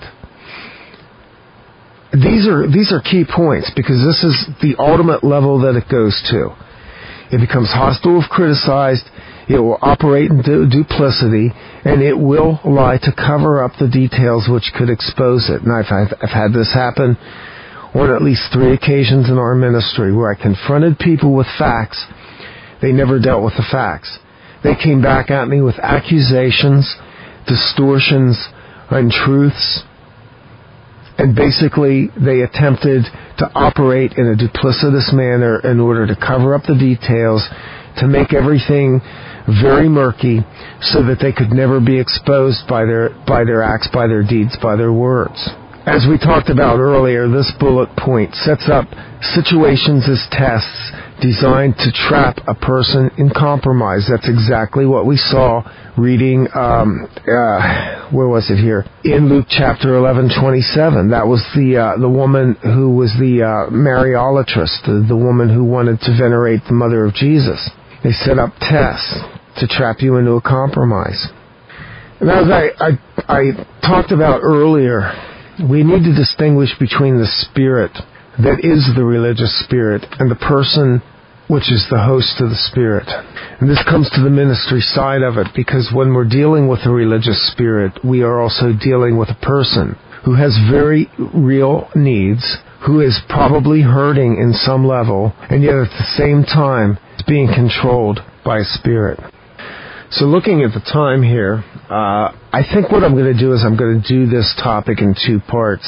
These are key points because this is the ultimate level that it goes to. It becomes hostile if criticized, it will operate in duplicity, and it will lie to cover up the details which could expose it. And I've had this happen on at least 3 occasions in our ministry where I confronted people with facts. They never dealt with the facts. They came back at me with accusations, distortions, untruths, and basically they attempted to operate in a duplicitous manner in order to cover up the details, to make everything very murky so that they could never be exposed by their acts, by their deeds, by their words. As we talked about earlier, this bullet point sets up situations as tests designed to trap a person in compromise. That's exactly what we saw reading, where was it here? In Luke chapter 11:27. That was the woman who was the Mariolatress, the woman who wanted to venerate the mother of Jesus. They set up tests to trap you into a compromise. And as I talked about earlier, we need to distinguish between the spirit that is the religious spirit and the person which is the host of the spirit. And this comes to the ministry side of it, because when we're dealing with a religious spirit, we are also dealing with a person who has very real needs, who is probably hurting in some level, and yet at the same time is being controlled by a spirit. So looking at the time here, I think what I'm going to do is I'm going to do this topic in two parts.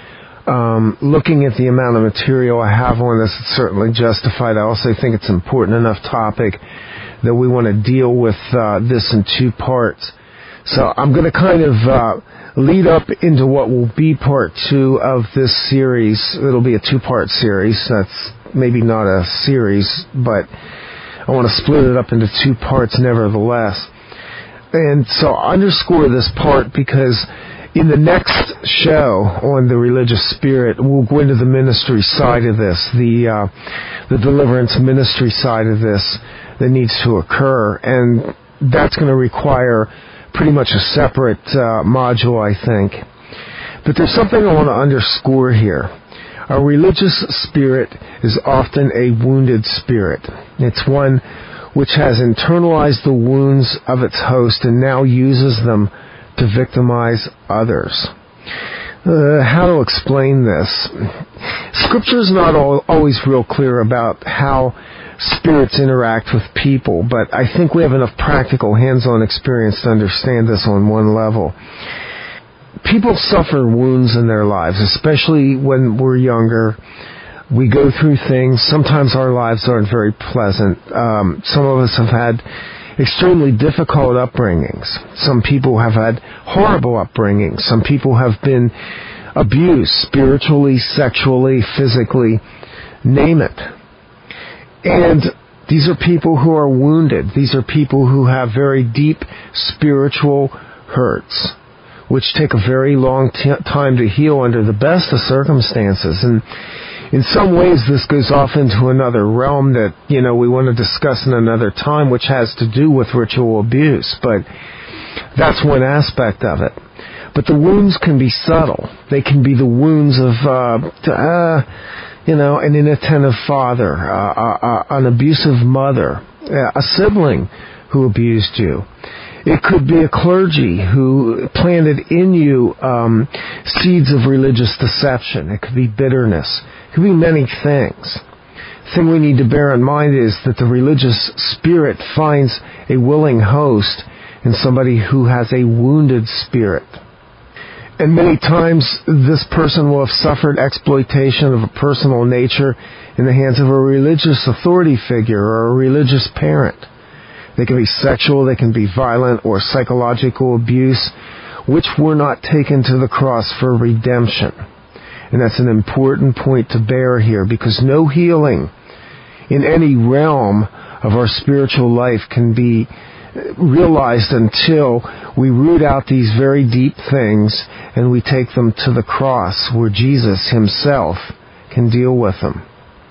Looking at the amount of material I have on this, it's certainly justified. I also think it's an important enough topic that we want to deal with this in two parts. So I'm going to kind of lead up into what will be part two of this series. It'll be a two-part series. That's maybe not a series, but I want to split it up into two parts nevertheless. And so underscore this part, because in the next show on the religious spirit, we'll go into the ministry side of this, the deliverance ministry side of this that needs to occur, and that's going to require pretty much a separate module, I think. But there's something I want to underscore here. A religious spirit is often a wounded spirit. It's one which has internalized the wounds of its host and now uses them to victimize others. How to explain this? Scripture is not always real clear about how spirits interact with people, but I think we have enough practical hands-on experience to understand this on one level. People suffer wounds in their lives, especially when we're younger. We go through things. Sometimes our lives aren't very pleasant. Some of us have had extremely difficult upbringings. Some people have had horrible upbringings. Some people have been abused spiritually, sexually, physically, name it. And these are people who are wounded. These are people who have very deep spiritual hurts, which take a very long time to heal under the best of circumstances. And in some ways, this goes off into another realm that, we want to discuss in another time, which has to do with ritual abuse. But that's one aspect of it. But the wounds can be subtle. They can be the wounds of, an inattentive father, an abusive mother, a sibling who abused you. It could be a clergy who planted in you seeds of religious deception. It could be bitterness. It could be many things. The thing we need to bear in mind is that the religious spirit finds a willing host in somebody who has a wounded spirit. And many times this person will have suffered exploitation of a personal nature in the hands of a religious authority figure or a religious parent. They can be sexual, they can be violent, or psychological abuse, which were not taken to the cross for redemption. And that's an important point to bear here, because no healing in any realm of our spiritual life can be realized until we root out these very deep things and we take them to the cross, where Jesus himself can deal with them.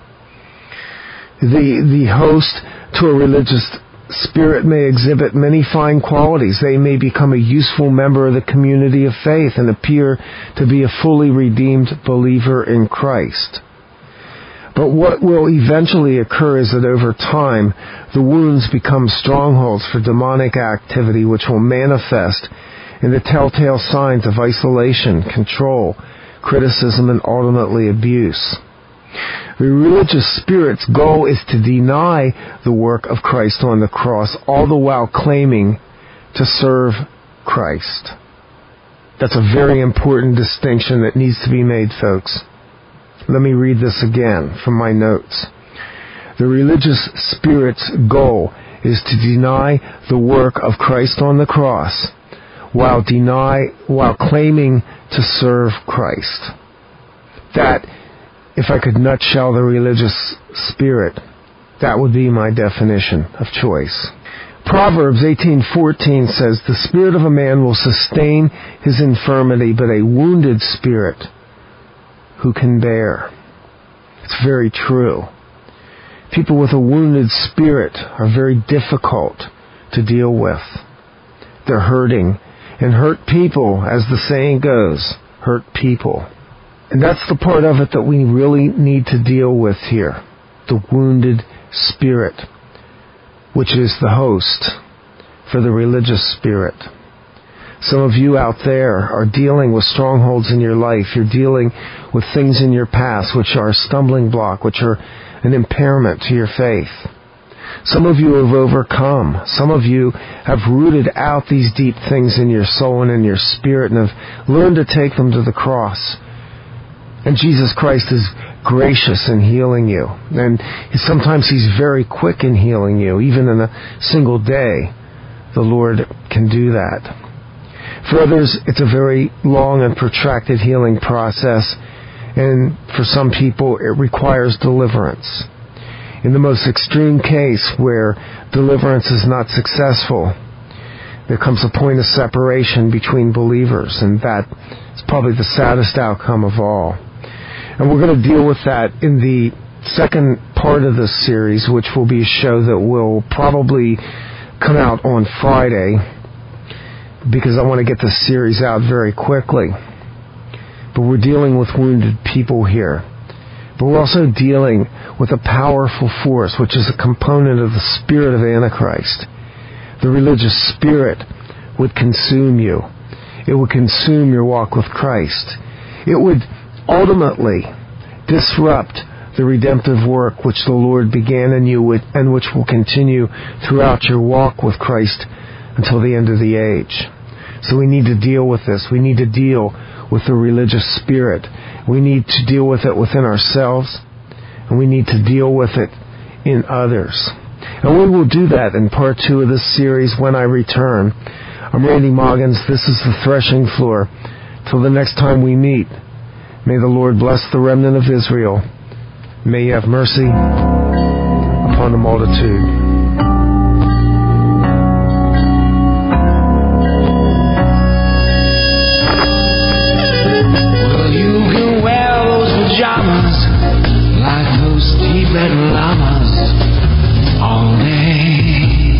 The host to a religious spirit may exhibit many fine qualities. They may become a useful member of the community of faith and appear to be a fully redeemed believer in Christ. But what will eventually occur is that over time, the wounds become strongholds for demonic activity, which will manifest in the telltale signs of isolation, control, criticism, and ultimately abuse. The religious spirit's goal is to deny the work of Christ on the cross, all the while claiming to serve Christ. That's a very important distinction that needs to be made, folks. Let me read this again from my notes. The religious spirit's goal is to deny the work of Christ on the cross, while claiming to serve Christ. That, if I could nutshell the religious spirit, That would be my definition of choice. Proverbs 18:14 says, "The spirit of a man will sustain his infirmity, but a wounded spirit who can bear?" It's very true. People with a wounded spirit are very difficult to deal with. They're hurting, and hurt people, as the saying goes, hurt people. And that's the part of it that we really need to deal with here, the wounded spirit, which is the host for the religious spirit. Some of you out there are dealing with strongholds in your life. You're dealing with things in your past which are a stumbling block, which are an impairment to your faith. Some of you have overcome. Some of you have rooted out these deep things in your soul and in your spirit and have learned to take them to the cross. And Jesus Christ is gracious in healing you. And sometimes He's very quick in healing you. Even in a single day, the Lord can do that. For others, it's a very long and protracted healing process. And for some people, it requires deliverance. In the most extreme case where deliverance is not successful, there comes a point of separation between believers, and that is probably the saddest outcome of all. And we're going to deal with that in the second part of this series, which will be a show that will probably come out on Friday, because I want to get this series out very quickly. But we're dealing with wounded people here. But we're also dealing with a powerful force, which is a component of the spirit of Antichrist. The religious spirit would consume you. It would consume your walk with Christ. It would ultimately disrupt the redemptive work which the Lord began in you and which will continue throughout your walk with Christ until the end of the age. So we need to deal with this. We need to deal with the religious spirit. We need to deal with it within ourselves, and we need to deal with it in others. And we will do that in part 2 of this series when I return. I'm Randy Moggins. This is The Threshing Floor. Till the next time we meet, may the Lord bless the remnant of Israel. May He have mercy upon the multitude. Red llamas all day,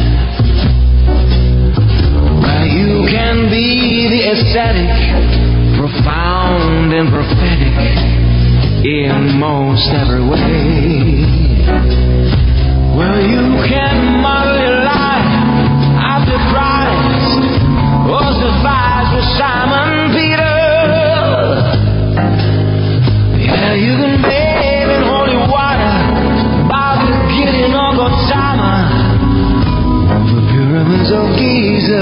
where you can be the aesthetic, profound and prophetic in most every way, where you can model your life after Christ or suffice with Simon Peter. Yeah, you can bathe in holy water over pyramids of Giza.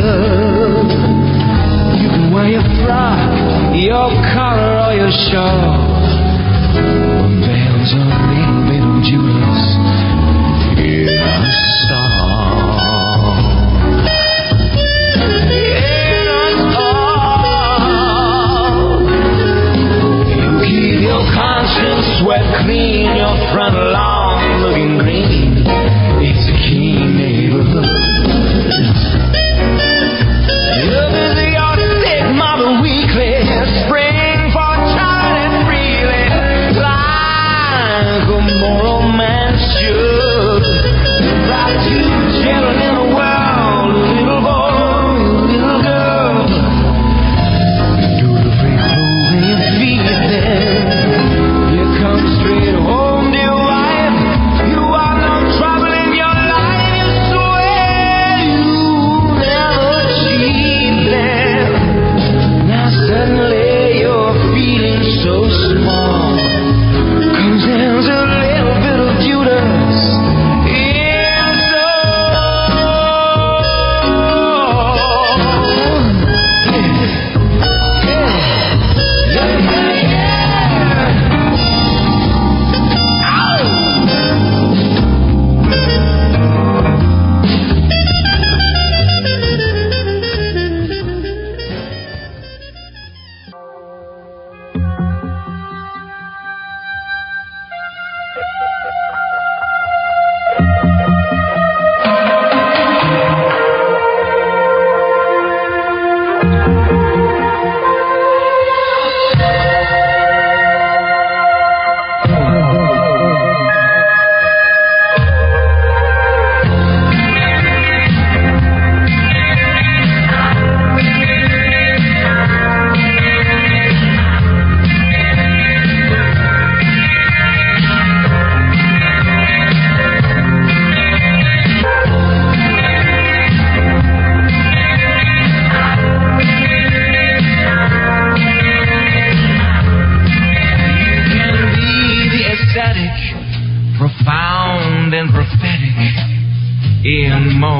You can wear your frock, your collar, or your shawl. Veils a little bit of Judas in a song. In a song. You keep your conscience swept clean, your front lawn looking green. It's a keen neighborhood. You're busy on Big Mama Weekly, spring for child and freely, like a moral man should. Right to children in the world, a little boy, a little girl. Do the free clothing and feed them. You come straight home, dear wife. You are no trouble in your life. You swear you never cheat them. Now suddenly you're feeling so small. 'Cause there's a little bit of Judas in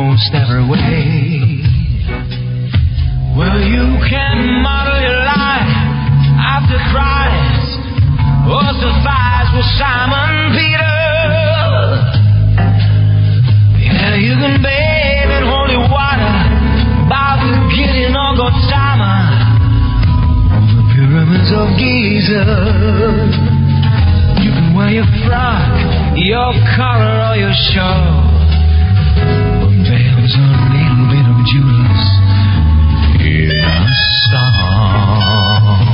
almost every way. Well, you can model your life after Christ, or suffice with Simon Peter. Yeah, you can bathe in holy water, bow to Gideon or Gautama, or the pyramids of Giza. You can wear your frock, your collar, or your shawl, but there's a little bit of Judas in a song.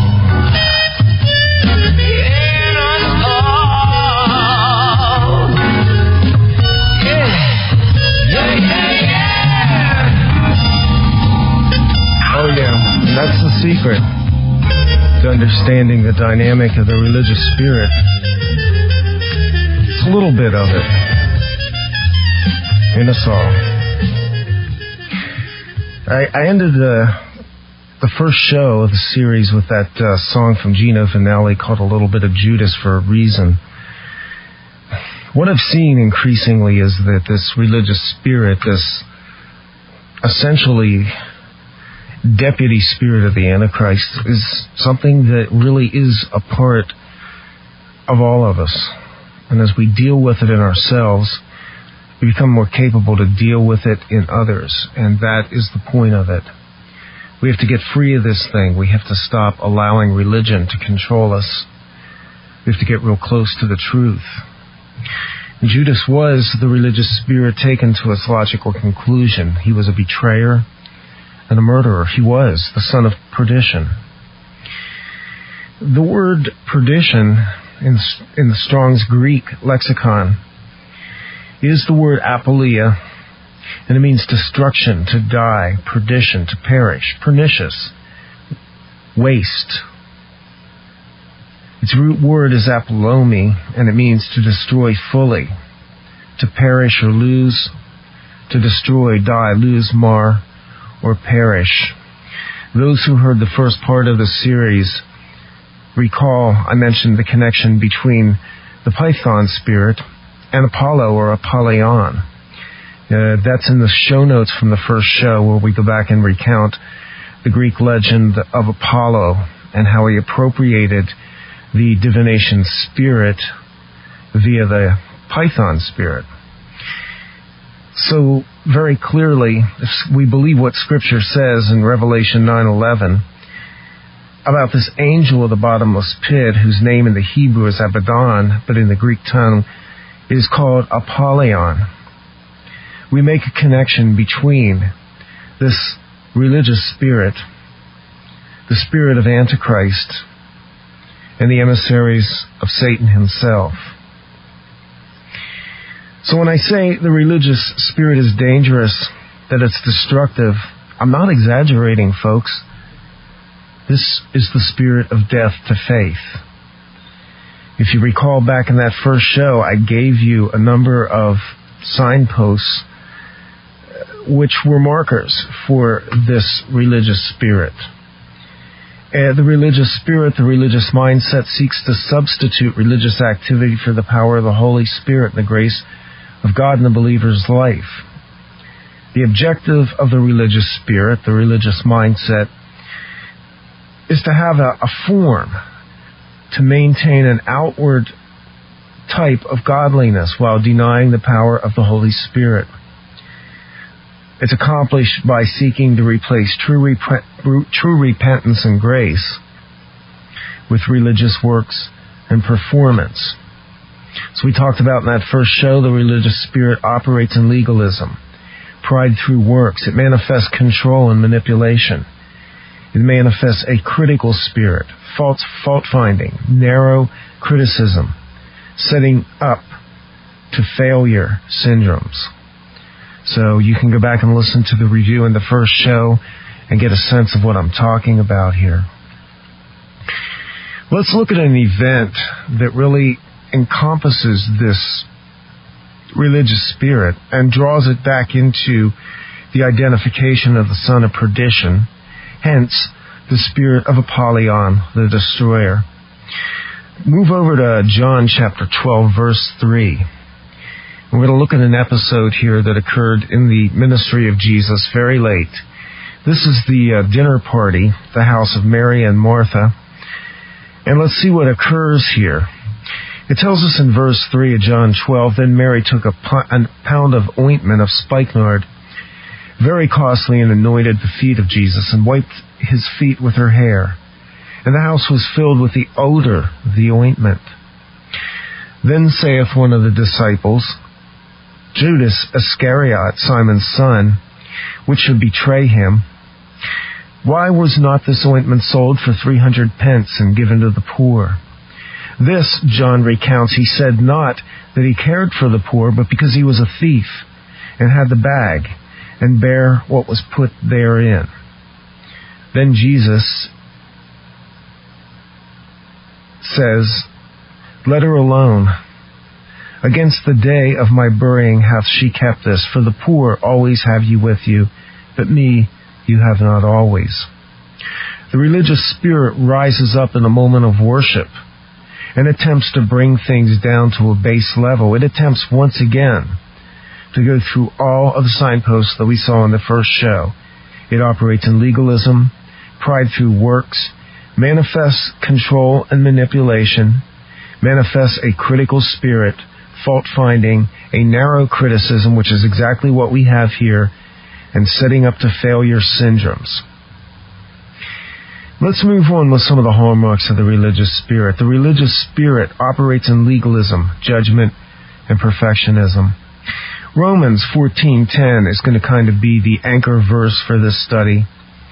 In a song. Yeah. Yeah, yeah, yeah. Oh yeah, and that's the secret to understanding the dynamic of the religious spirit. It's a little bit of it in a song. I ended the first show of the series with that song from Gino Vanelli called A Little Bit of Judas for a reason. What I've seen increasingly is that this religious spirit, this essentially deputy spirit of the Antichrist, is something that really is a part of all of us. And as we deal with it in ourselves, we become more capable to deal with it in others. And that is the point of it. We have to get free of this thing. We have to stop allowing religion to control us. We have to get real close to the truth. And Judas was the religious spirit taken to its logical conclusion. He was a betrayer and a murderer. He was the son of perdition. The word perdition in the Strong's Greek lexicon is the word apoleia, and it means destruction, to die, perdition, to perish, pernicious, waste. Its root word is apollomi, and it means to destroy fully, to perish or lose, to destroy, die, lose, mar, or perish. Those who heard the first part of the series recall I mentioned the connection between the Python spirit and Apollo or Apollyon. That's in the show notes from the first show, where we go back and recount the Greek legend of Apollo and how he appropriated the divination spirit via the Python spirit. So very clearly, if we believe what Scripture says in Revelation 9:11 about this angel of the bottomless pit, whose name in the Hebrew is Abaddon, but in the Greek tongue is called Apollyon, we make a connection between this religious spirit, the spirit of Antichrist, and the emissaries of Satan himself. So when I say the religious spirit is dangerous, that it's destructive, I'm not exaggerating, folks. This is the spirit of death to faith. If you recall back in that first show, I gave you a number of signposts which were markers for this religious spirit. The religious spirit, the religious mindset, seeks to substitute religious activity for the power of the Holy Spirit and the grace of God in the believer's life. The objective of the religious spirit, the religious mindset, is to have a form, to maintain an outward type of godliness while denying the power of the Holy Spirit. It's accomplished by seeking to replace true repentance and grace with religious works and performance. So we talked about in that first show, the religious spirit operates in legalism, pride through works. It manifests control and manipulation. It manifests a critical spirit, fault-finding, narrow criticism, setting up to failure syndromes. So you can go back and listen to the review in the first show and get a sense of what I'm talking about here. Let's look at an event that really encompasses this religious spirit and draws it back into the identification of the son of perdition, hence the spirit of Apollyon, the destroyer. Move over to John chapter 12, verse 3. We're going to look at an episode here that occurred in the ministry of Jesus very late. This is the dinner party, the house of Mary and Martha. And let's see what occurs here. It tells us in verse 3 of John 12, Then Mary took a pound of ointment of spikenard, very costly, and anointed the feet of Jesus, and wiped his feet with her hair. And the house was filled with the odor of the ointment. Then saith one of the disciples, Judas Iscariot, Simon's son, which should betray him, why was not this ointment sold for 300 pence and given to the poor? This, John recounts, he said not that he cared for the poor, but because he was a thief, and had the bag, and bare what was put therein. Then Jesus says, Let her alone. Against the day of my burying hath she kept this, for the poor always have you with you, but me you have not always. The religious spirit rises up in a moment of worship and attempts to bring things down to a base level. It attempts once again to go through all of the signposts that we saw in the first show. It operates in legalism, pride through works, manifests control and manipulation, manifests a critical spirit, fault-finding, a narrow criticism, which is exactly what we have here, and setting up to failure syndromes. Let's move on with some of the hallmarks of the religious spirit. The religious spirit operates in legalism, judgment, and perfectionism. Romans 14:10 is going to kind of be the anchor verse for this study.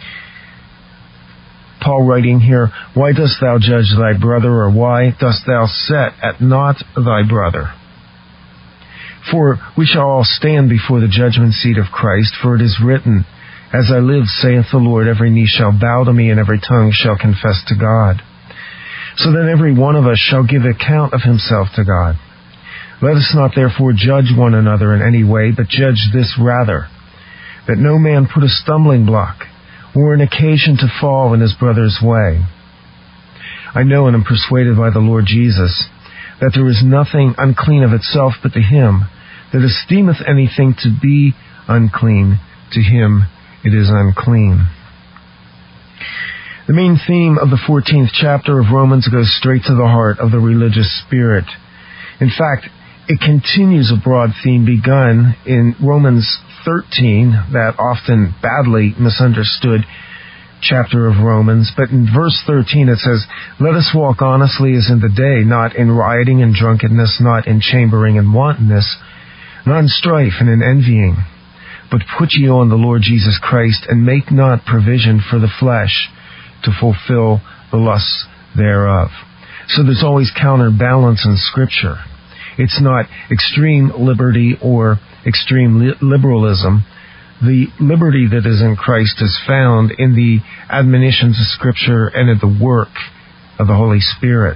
Paul writing here, Why dost thou judge thy brother, or why dost thou set at naught thy brother? For we shall all stand before the judgment seat of Christ, for it is written, As I live, saith the Lord, every knee shall bow to me, and every tongue shall confess to God. So then every one of us shall give account of himself to God. Let us not therefore judge one another in any way, but judge this rather, that no man put a stumbling block, or an occasion to fall in his brother's way. I know and am persuaded by the Lord Jesus, that there is nothing unclean of itself, but to him that esteemeth anything to be unclean, to him it is unclean. The main theme of the 14th chapter of Romans goes straight to the heart of the religious spirit. In fact, it continues a broad theme begun in Romans 13, that often badly misunderstood chapter of Romans. But in verse 13 it says, Let us walk honestly as in the day, not in rioting and drunkenness, not in chambering and wantonness, not in strife and in envying. But put ye on the Lord Jesus Christ, and make not provision for the flesh to fulfill the lusts thereof. So there's always counterbalance in Scripture. It's not extreme liberty or extreme liberalism. The liberty that is in Christ is found in the admonitions of Scripture and in the work of the Holy Spirit.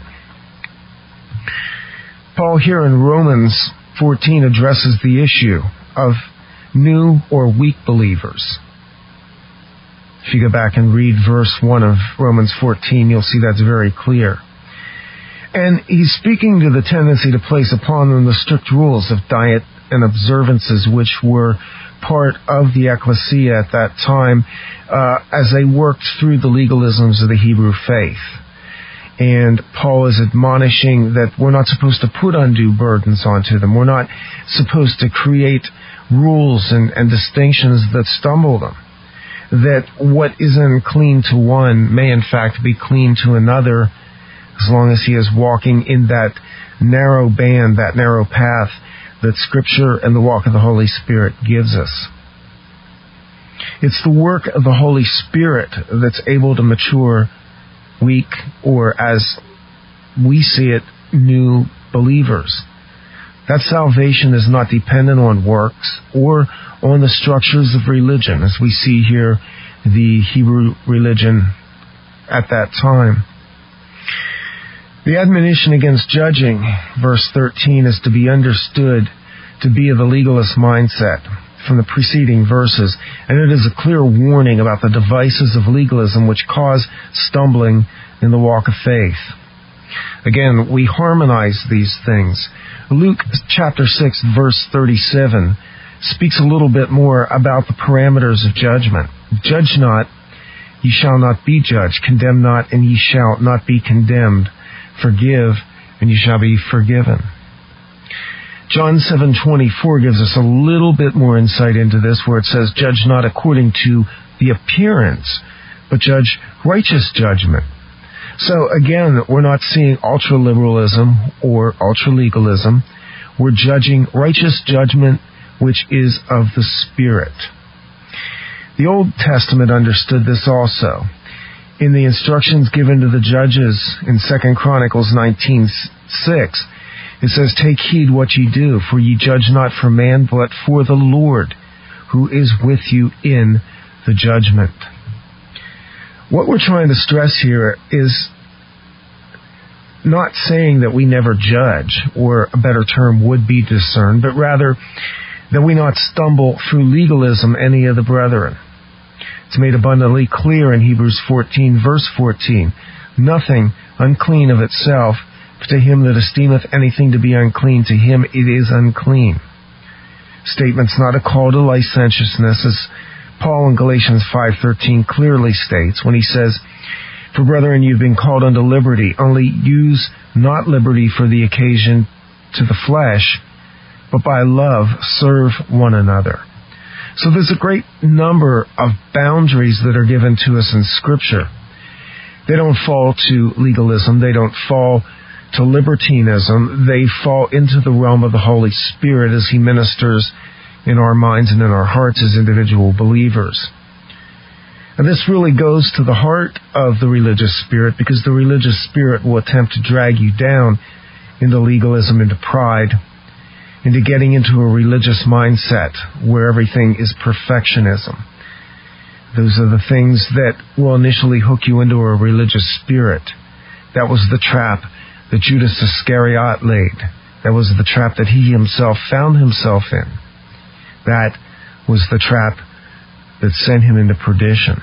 Paul here in Romans 14 addresses the issue of new or weak believers. If you go back and read verse 1 of Romans 14, you'll see that's very clear. And he's speaking to the tendency to place upon them the strict rules of diet and observances which were part of the ecclesia at that time as they worked through the legalisms of the Hebrew faith. And Paul is admonishing that we're not supposed to put undue burdens onto them. We're not supposed to create rules and distinctions that stumble them. That what is unclean to one may in fact be clean to another, as long as he is walking in that narrow band, that narrow path that Scripture and the walk of the Holy Spirit gives us. It's the work of the Holy Spirit that's able to mature weak, or as we see it, new believers. That salvation is not dependent on works or on the structures of religion, as we see here the Hebrew religion at that time. The admonition against judging, verse 13, is to be understood to be of the legalist mindset from the preceding verses, and it is a clear warning about the devices of legalism which cause stumbling in the walk of faith. Again, we harmonize these things. Luke chapter 6, verse 37 speaks a little bit more about the parameters of judgment. Judge not, ye shall not be judged. Condemn not, and ye shall not be condemned. Forgive, and ye shall be forgiven. John 7:24 gives us a little bit more insight into this, where it says, judge not according to the appearance, but judge righteous judgment. So again, we're not seeing ultra-liberalism or ultra-legalism. We're judging righteous judgment, which is of the Spirit. The Old Testament understood this also. In the instructions given to the judges in 2 Chronicles 19:6, it says, take heed what ye do, for ye judge not for man, but for the Lord, who is with you in the judgment. What we're trying to stress here is not saying that we never judge, or a better term would be discern, but rather that we not stumble through legalism any of the brethren. It's made abundantly clear in Hebrews 14, verse 14, nothing unclean of itself, but to him that esteemeth anything to be unclean, to him it is unclean. Statement's not a call to licentiousness, as Paul in Galatians 5:13 clearly states when he says, for brethren, you've been called unto liberty, only use not liberty for the occasion to the flesh, but by love serve one another. So there's a great number of boundaries that are given to us in Scripture. They don't fall to legalism, they don't fall to libertinism, they fall into the realm of the Holy Spirit as He ministers in our minds and in our hearts as individual believers. And this really goes to the heart of the religious spirit, because the religious spirit will attempt to drag you down into legalism, into pride, into getting into a religious mindset where everything is perfectionism. Those are the things that will initially hook you into a religious spirit. That was the trap that Judas Iscariot laid. That was the trap that he himself found himself in. That was the trap that sent him into perdition.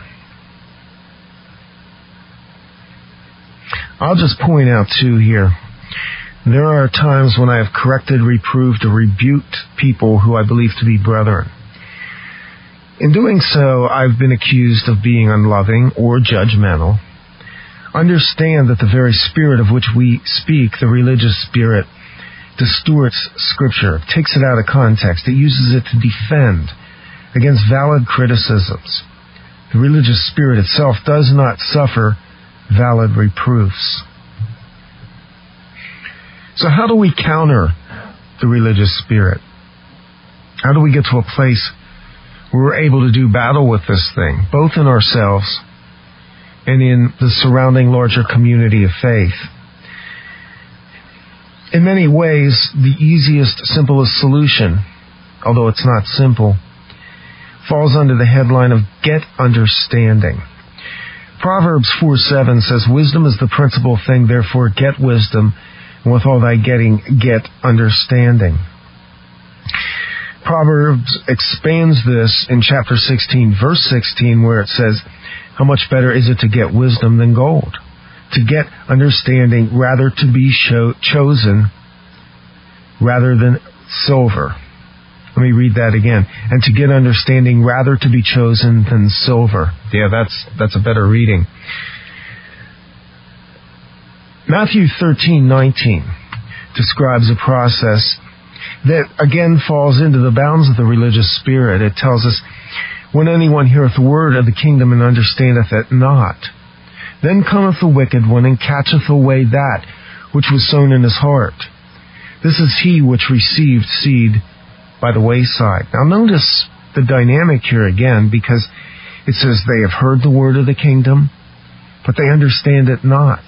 I'll just point out too here, there are times when I have corrected, reproved, or rebuked people who I believe to be brethren. In doing so, I've been accused of being unloving or judgmental. Understand that the very spirit of which we speak, the religious spirit, distorts Scripture, takes it out of context. It uses it to defend against valid criticisms. The religious spirit itself does not suffer valid reproofs. So how do we counter the religious spirit? How do we get to a place where we're able to do battle with this thing, both in ourselves and in the surrounding larger community of faith? In many ways, the easiest, simplest solution, although it's not simple, falls under the headline of get understanding. Proverbs 4:7 says, wisdom is the principal thing, therefore get wisdom, and with all thy getting, get understanding. Proverbs expands this in chapter 16, verse 16, where it says, how much better is it to get wisdom than gold? To get understanding, rather to be chosen, rather than silver. Let me read that again. And to get understanding, rather to be chosen than silver. Yeah, that's a better reading. Matthew 13:19 describes a process that again falls into the bounds of the religious spirit. It tells us, when anyone heareth the word of the kingdom and understandeth it not, then cometh the wicked one and catcheth away that which was sown in his heart. This is he which received seed by the wayside. Now notice the dynamic here again, because it says they have heard the word of the kingdom, but they understand it not.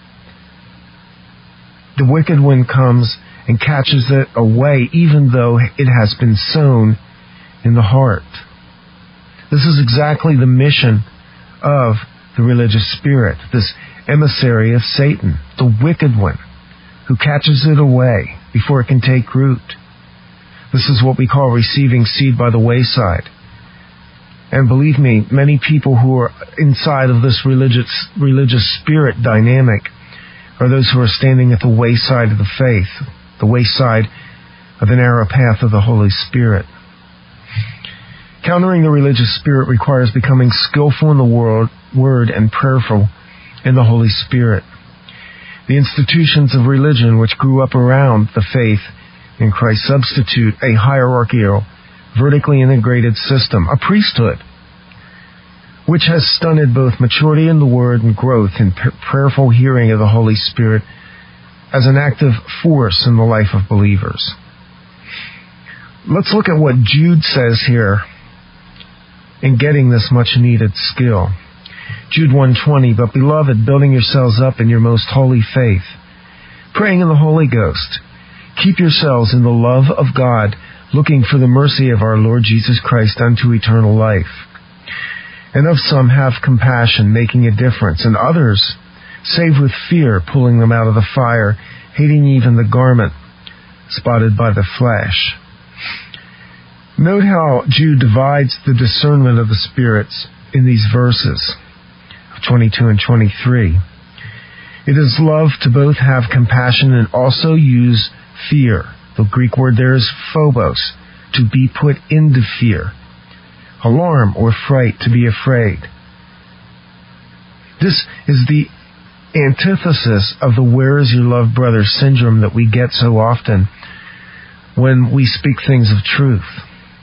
The wicked one comes and catches it away, even though it has been sown in the heart. This is exactly the mission of the religious spirit, this emissary of Satan, the wicked one, who catches it away before it can take root. This is what we call receiving seed by the wayside. And believe me, many people who are inside of this religious spirit dynamic are those who are standing at the wayside of the faith, the wayside of the narrow path of the Holy Spirit. Countering the religious spirit requires becoming skillful in the word and prayerful in the Holy Spirit. The institutions of religion which grew up around the faith in Christ substitute a hierarchical, vertically integrated system, a priesthood, which has stunted both maturity in the Word and growth in prayerful hearing of the Holy Spirit as an active force in the life of believers. Let's look at what Jude says here in getting this much-needed skill. Jude 1:20, "But beloved, building yourselves up in your most holy faith, praying in the Holy Ghost, keep yourselves in the love of God, looking for the mercy of our Lord Jesus Christ unto eternal life. And of some have compassion, making a difference, and others save with fear, pulling them out of the fire, hating even the garment spotted by the flesh." Note how Jude divides the discernment of the spirits in these verses, 22 and 23. It is love to both have compassion and also use fear. The Greek word there is phobos, to be put into fear. Alarm or fright, to be afraid. This is the antithesis of the "where is your love, brother" syndrome that we get so often when we speak things of truth.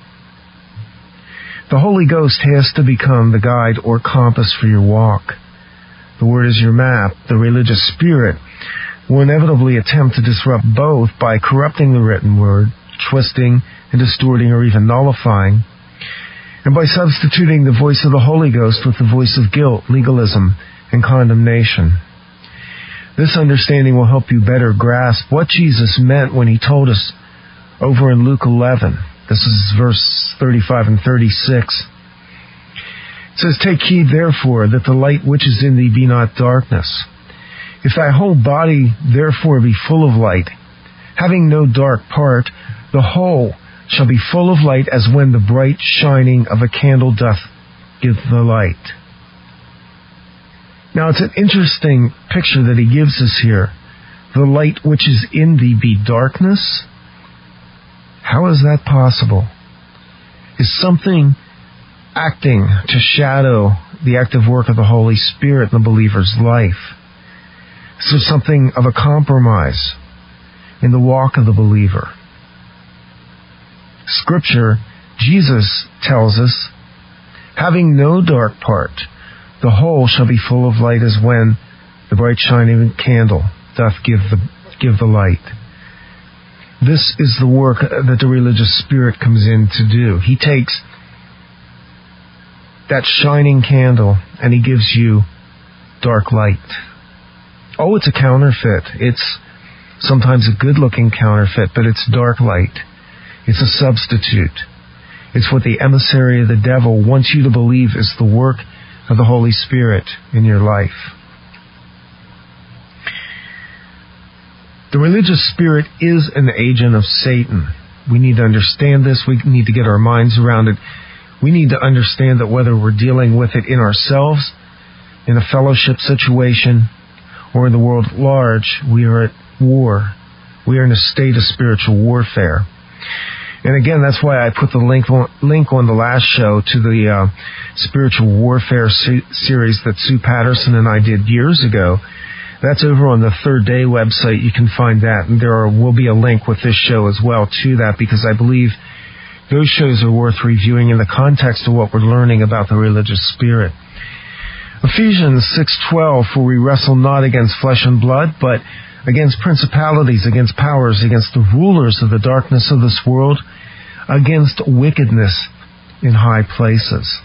The Holy Ghost has to become the guide or compass for your walk. The Word is your map. The religious spirit will inevitably attempt to disrupt both by corrupting the written Word, twisting and distorting or even nullifying, and by substituting the voice of the Holy Ghost with the voice of guilt, legalism, and condemnation. This understanding will help you better grasp what Jesus meant when He told us over in Luke 11. This is verse 35 and 36. It says, "Take heed therefore that the light which is in thee be not darkness. If thy whole body therefore be full of light, having no dark part, the whole shall be full of light as when the bright shining of a candle doth give the light." Now it's an interesting picture that he gives us here. The light which is in thee be darkness? How is that possible? Is something acting to shadow the active work of the Holy Spirit in the believer's life? Is there something of a compromise in the walk of the believer? Scripture, Jesus tells us, "Having no dark part, the whole shall be full of light as when the bright shining candle doth give the light." This is the work that the religious spirit comes in to do. He takes that shining candle and he gives you dark light. Oh, it's a counterfeit. It's sometimes a good-looking counterfeit, but it's dark light. It's a substitute. It's what the emissary of the devil wants you to believe is the work of the Holy Spirit in your life. The religious spirit is an agent of Satan. We need to understand this. We need to get our minds around it. We need to understand that whether we're dealing with it in ourselves, in a fellowship situation, or in the world at large, we are at war. We are in a state of spiritual warfare. And again, that's why I put the link on the last show to the spiritual warfare series that Sue Patterson and I did years ago. That's over on the Third Day website. You can find that. And there will be a link with this show as well to that, because I believe those shows are worth reviewing in the context of what we're learning about the religious spirit. Ephesians 6:12, "For we wrestle not against flesh and blood, but against principalities, against powers, against the rulers of the darkness of this world, against wickedness in high places."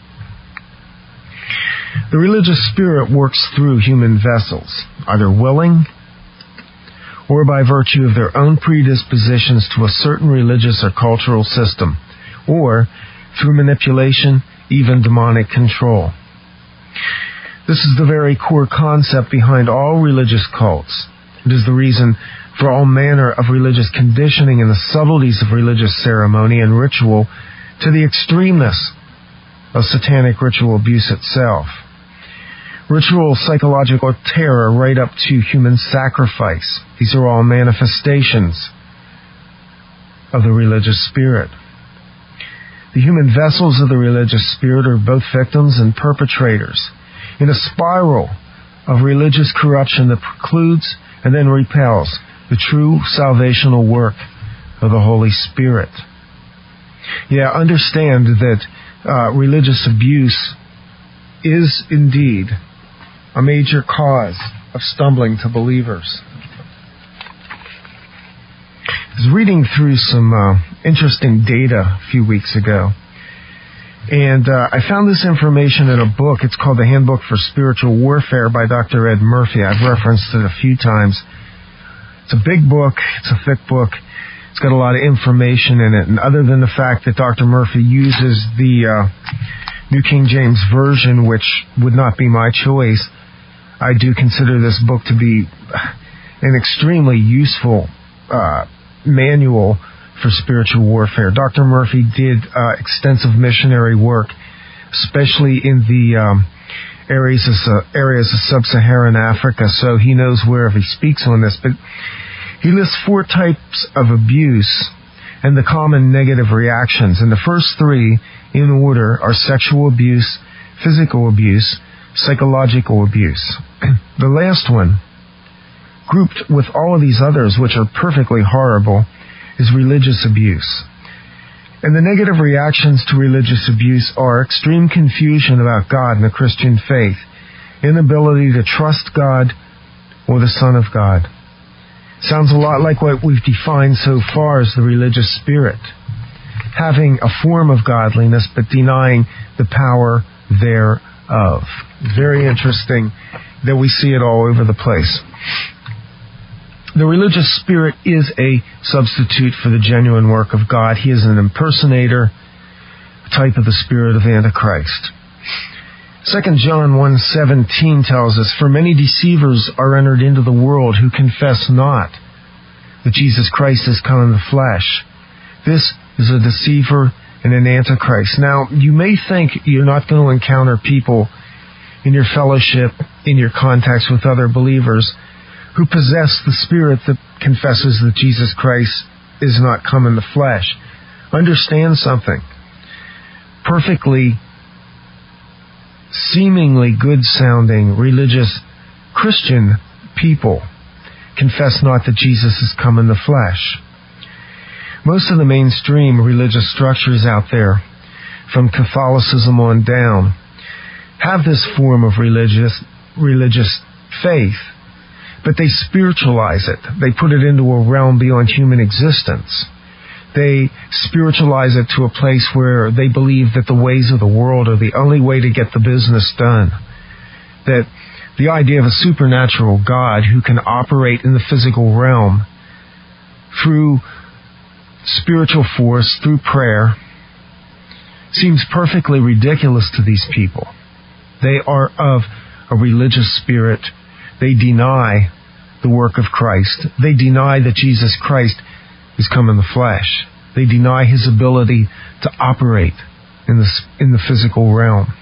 The religious spirit works through human vessels, either willing or by virtue of their own predispositions to a certain religious or cultural system, or through manipulation, even demonic control. This is the very core concept behind all religious cults. It is the reason for all manner of religious conditioning and the subtleties of religious ceremony and ritual, to the extremeness of satanic ritual abuse itself. Ritual psychological terror right up to human sacrifice. These are all manifestations of the religious spirit. The human vessels of the religious spirit are both victims and perpetrators in a spiral of religious corruption that precludes and then repels the true salvational work of the Holy Spirit. Yeah, understand that religious abuse is indeed a major cause of stumbling to believers. I was reading through some interesting data a few weeks ago, and I found this information in a book. It's called The Handbook for Spiritual Warfare by Dr. Ed Murphy. I've referenced it a few times. It's a big book. It's a thick book. It's got a lot of information in it, and other than the fact that Dr. Murphy uses the New King James Version, which would not be my choice, I do consider this book to be an extremely useful manual for spiritual warfare. Dr. Murphy did extensive missionary work, especially in the areas of sub-Saharan Africa, so he knows wherever he speaks on this. But he lists 4 types of abuse and the common negative reactions. And the first 3, in order, are sexual abuse, physical abuse, psychological abuse. The last one, grouped with all of these others, which are perfectly horrible, is religious abuse. And the negative reactions to religious abuse are extreme confusion about God and the Christian faith, inability to trust God or the Son of God. Sounds a lot like what we've defined so far as the religious spirit. Having a form of godliness but denying the power thereof. Very interesting that we see it all over the place. The religious spirit is a substitute for the genuine work of God. He is an impersonator, a type of the spirit of Antichrist. 2 John 1:17 tells us, "For many deceivers are entered into the world who confess not that Jesus Christ has come in the flesh." This is a deceiver and an Antichrist. Now, you may think you're not going to encounter people in your fellowship, in your contacts with other believers, who possess the spirit that confesses that Jesus Christ is not come in the flesh. Understand something. Perfectly, seemingly good-sounding, religious Christian people confess not that Jesus has come in the flesh. Most of the mainstream religious structures out there, from Catholicism on down, have this form of religious faith, but they spiritualize it. They put it into a realm beyond human existence. They spiritualize it to a place where they believe that the ways of the world are the only way to get the business done. That the idea of a supernatural God who can operate in the physical realm through spiritual force, through prayer, seems perfectly ridiculous to these people. They are of a religious spirit. They deny the work of Christ. They deny that Jesus Christ is come in the flesh. They deny His ability to operate in the physical realm.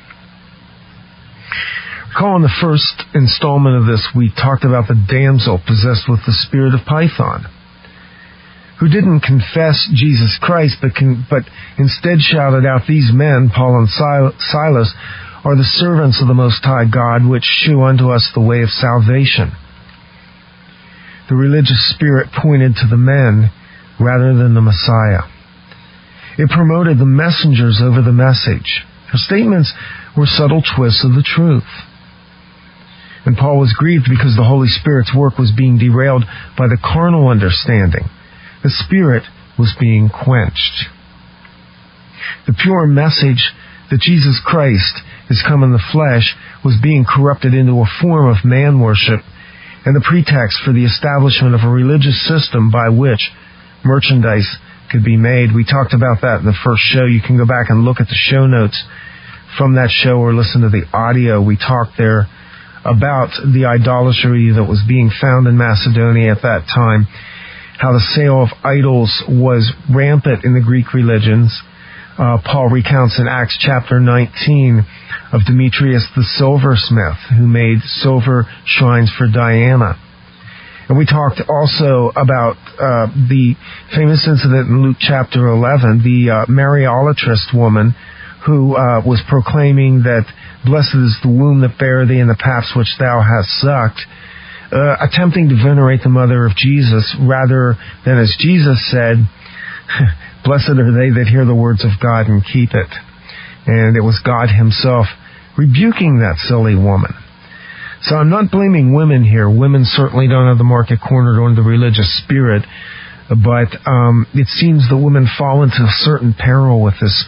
Recall in the first installment of this, we talked about the damsel possessed with the spirit of Python, who didn't confess Jesus Christ, but instead shouted out, "These men, Paul and Silas, are the servants of the Most High God, which shew unto us the way of salvation." The religious spirit pointed to the men rather than the Messiah. It promoted the messengers over the message. Her statements were subtle twists of the truth. And Paul was grieved because the Holy Spirit's work was being derailed by the carnal understanding. The Spirit was being quenched. The pure message that Jesus Christ is come in the flesh was being corrupted into a form of man worship and the pretext for the establishment of a religious system by which merchandise could be made. We talked about that in the first show. You can go back and look at the show notes from that show or listen to the audio. We talked there about the idolatry that was being found in Macedonia at that time, how the sale of idols was rampant in the Greek religions, Paul recounts in Acts chapter 19 of Demetrius the silversmith, who made silver shrines for Diana. And we talked also about the famous incident in Luke chapter 11, the Mariolatrist woman who was proclaiming that blessed is the womb that bare thee and the paps which thou hast sucked, attempting to venerate the mother of Jesus rather than, as Jesus said, blessed are they that hear the words of God and keep it. And it was God himself rebuking that silly woman. So I'm not blaming women here. Women certainly don't have the market cornered on the religious spirit, but it seems that women fall into a certain peril with this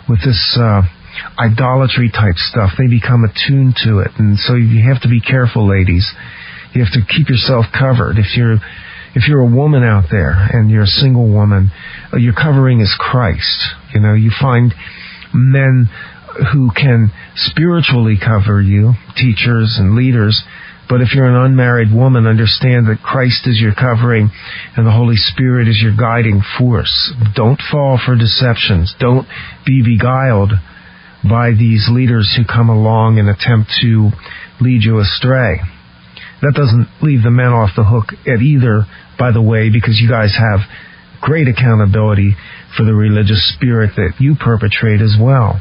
idolatry type stuff. They become attuned to it, and so you have to be careful, ladies. You have to keep yourself covered. If you're a woman out there and you're a single woman, your covering is Christ. You know, you find men who can spiritually cover you, teachers and leaders, but if you're an unmarried woman, understand that Christ is your covering and the Holy Spirit is your guiding force. Don't fall for deceptions. Don't be beguiled by these leaders who come along and attempt to lead you astray. That doesn't leave the men off the hook at either, by the way, because you guys have great accountability for the religious spirit that you perpetrate as well.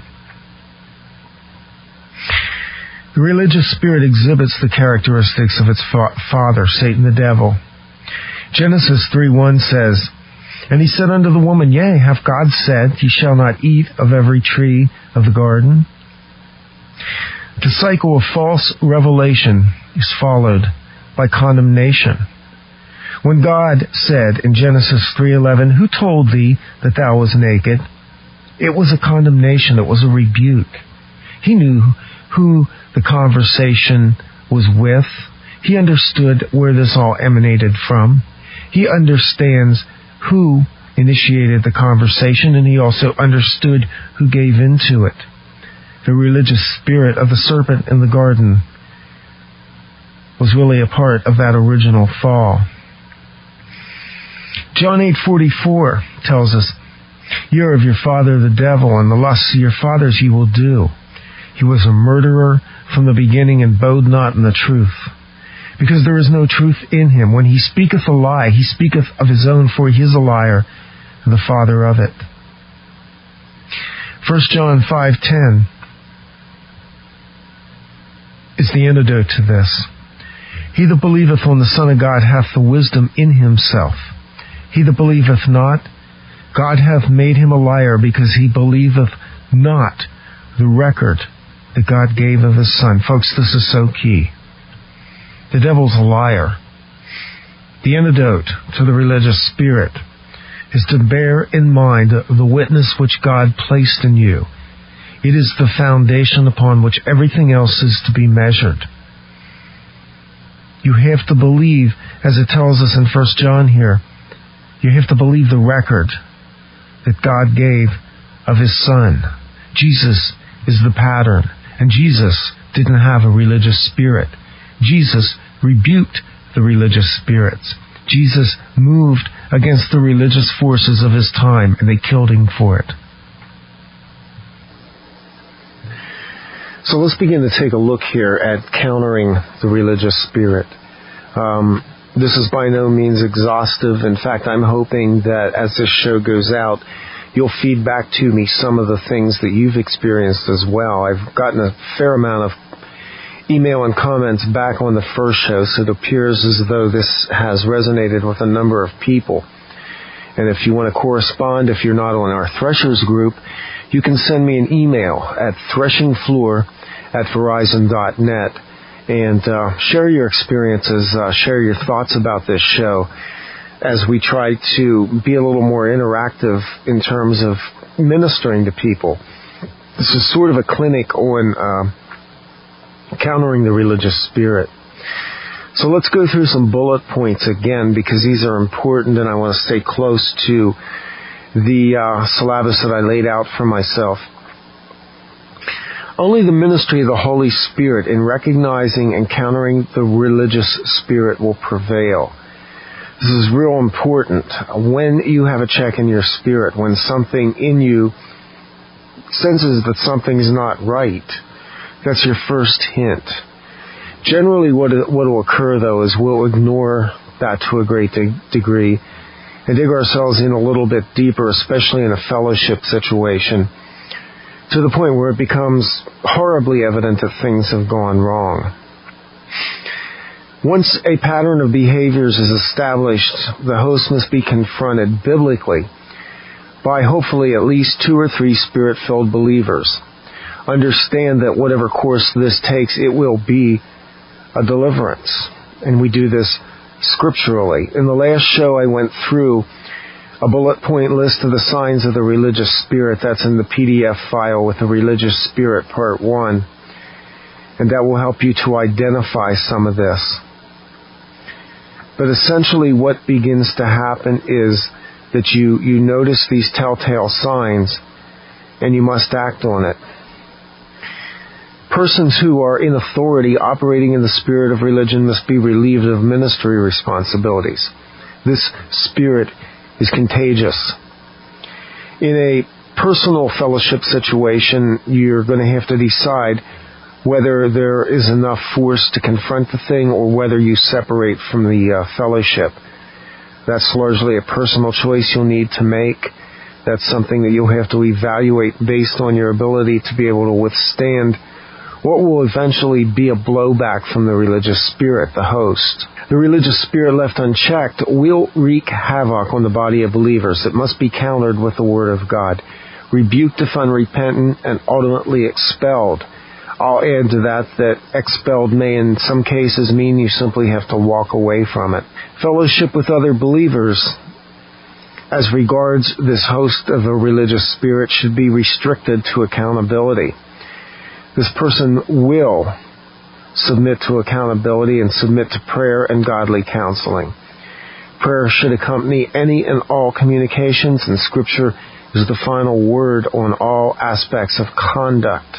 The religious spirit exhibits the characteristics of its father, Satan the devil. Genesis 3:1 says, And he said unto the woman, Yea, hath God said, Ye shall not eat of every tree of the garden? The cycle of false revelation is followed by condemnation. When God said in Genesis 3:11, Who told thee that thou wast naked? It was a condemnation. It was a rebuke. He knew who the conversation was with. He understood where this all emanated from. He understands who initiated the conversation, and he also understood who gave into it. The religious spirit of the serpent in the garden was really a part of that original fall. John 8:44 tells us, Ye are of your father the devil, and the lusts of your fathers ye will do. He was a murderer from the beginning, and bode not in the truth, because there is no truth in him. When he speaketh a lie, he speaketh of his own, for he is a liar, and the father of it. 1 John 5:10 is the antidote to this. He that believeth on the Son of God hath the wisdom in himself. He that believeth not, God hath made him a liar, because he believeth not the record that God gave of his Son. Folks, this is so key. The devil's a liar. The antidote to the religious spirit is to bear in mind the witness which God placed in you. It is the foundation upon which everything else is to be measured. You have to believe, as it tells us in 1 John here, you have to believe the record that God gave of his Son. Jesus is the pattern, and Jesus didn't have a religious spirit. Jesus rebuked the religious spirits. Jesus moved against the religious forces of his time, and they killed him for it. So let's begin to take a look here at countering the religious spirit. This is by no means exhaustive. In fact, I'm hoping that as this show goes out, you'll feed back to me some of the things that you've experienced as well. I've gotten a fair amount of email and comments back on the first show, so it appears as though this has resonated with a number of people. And if you want to correspond, if you're not on our Threshers group, you can send me an email at threshingfloor@verizon.net and share your experiences, share your thoughts about this show as we try to be a little more interactive in terms of ministering to people. This is sort of a clinic on countering the religious spirit. So let's go through some bullet points again, because these are important, and I want to stay close to the syllabus that I laid out for myself. Only the ministry of the Holy Spirit in recognizing and countering the religious spirit will prevail. This is real important. When you have a check in your spirit, when something in you senses that something's not right, that's your first hint. Generally, what will occur, though, is we'll ignore that to a great degree and dig ourselves in a little bit deeper, especially in a fellowship situation, to the point where it becomes horribly evident that things have gone wrong. Once a pattern of behaviors is established, the host must be confronted biblically by hopefully at least 2 or 3 Spirit-filled believers. Understand that whatever course this takes, it will be a deliverance. And we do this scripturally. In the last show, I went through a bullet point list of the signs of the religious spirit. That's in the PDF file with the religious spirit part 1. And that will help you to identify some of this. But essentially what begins to happen is that you notice these telltale signs and you must act on it. Persons who are in authority operating in the spirit of religion must be relieved of ministry responsibilities. This spirit is contagious. In a personal fellowship situation, you're going to have to decide whether there is enough force to confront the thing or whether you separate from the fellowship. That's largely a personal choice you'll need to make. That's something that you'll have to evaluate based on your ability to be able to withstand what will eventually be a blowback from the religious spirit, the host. The religious spirit left unchecked will wreak havoc on the body of believers. It must be countered with the Word of God, rebuked if unrepentant, and ultimately expelled. I'll add to that expelled may in some cases mean you simply have to walk away from it. Fellowship with other believers as regards this host of a religious spirit should be restricted to accountability. This person will submit to accountability and submit to prayer and godly counseling. Prayer should accompany any and all communications, and Scripture is the final word on all aspects of conduct.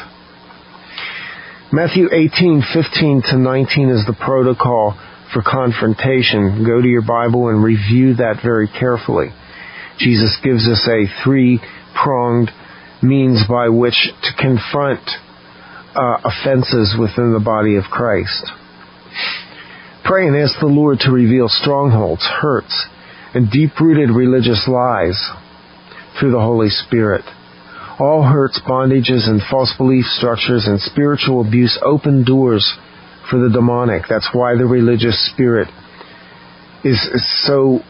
Matthew 18:15-19 is the protocol for confrontation. Go to your Bible and review that very carefully. Jesus gives us a 3-pronged means by which to confront offenses within the body of Christ. Pray and ask the Lord to reveal strongholds, hurts, and deep-rooted religious lies through the Holy Spirit. All hurts, bondages, and false belief structures and spiritual abuse open doors for the demonic. That's why the religious spirit is so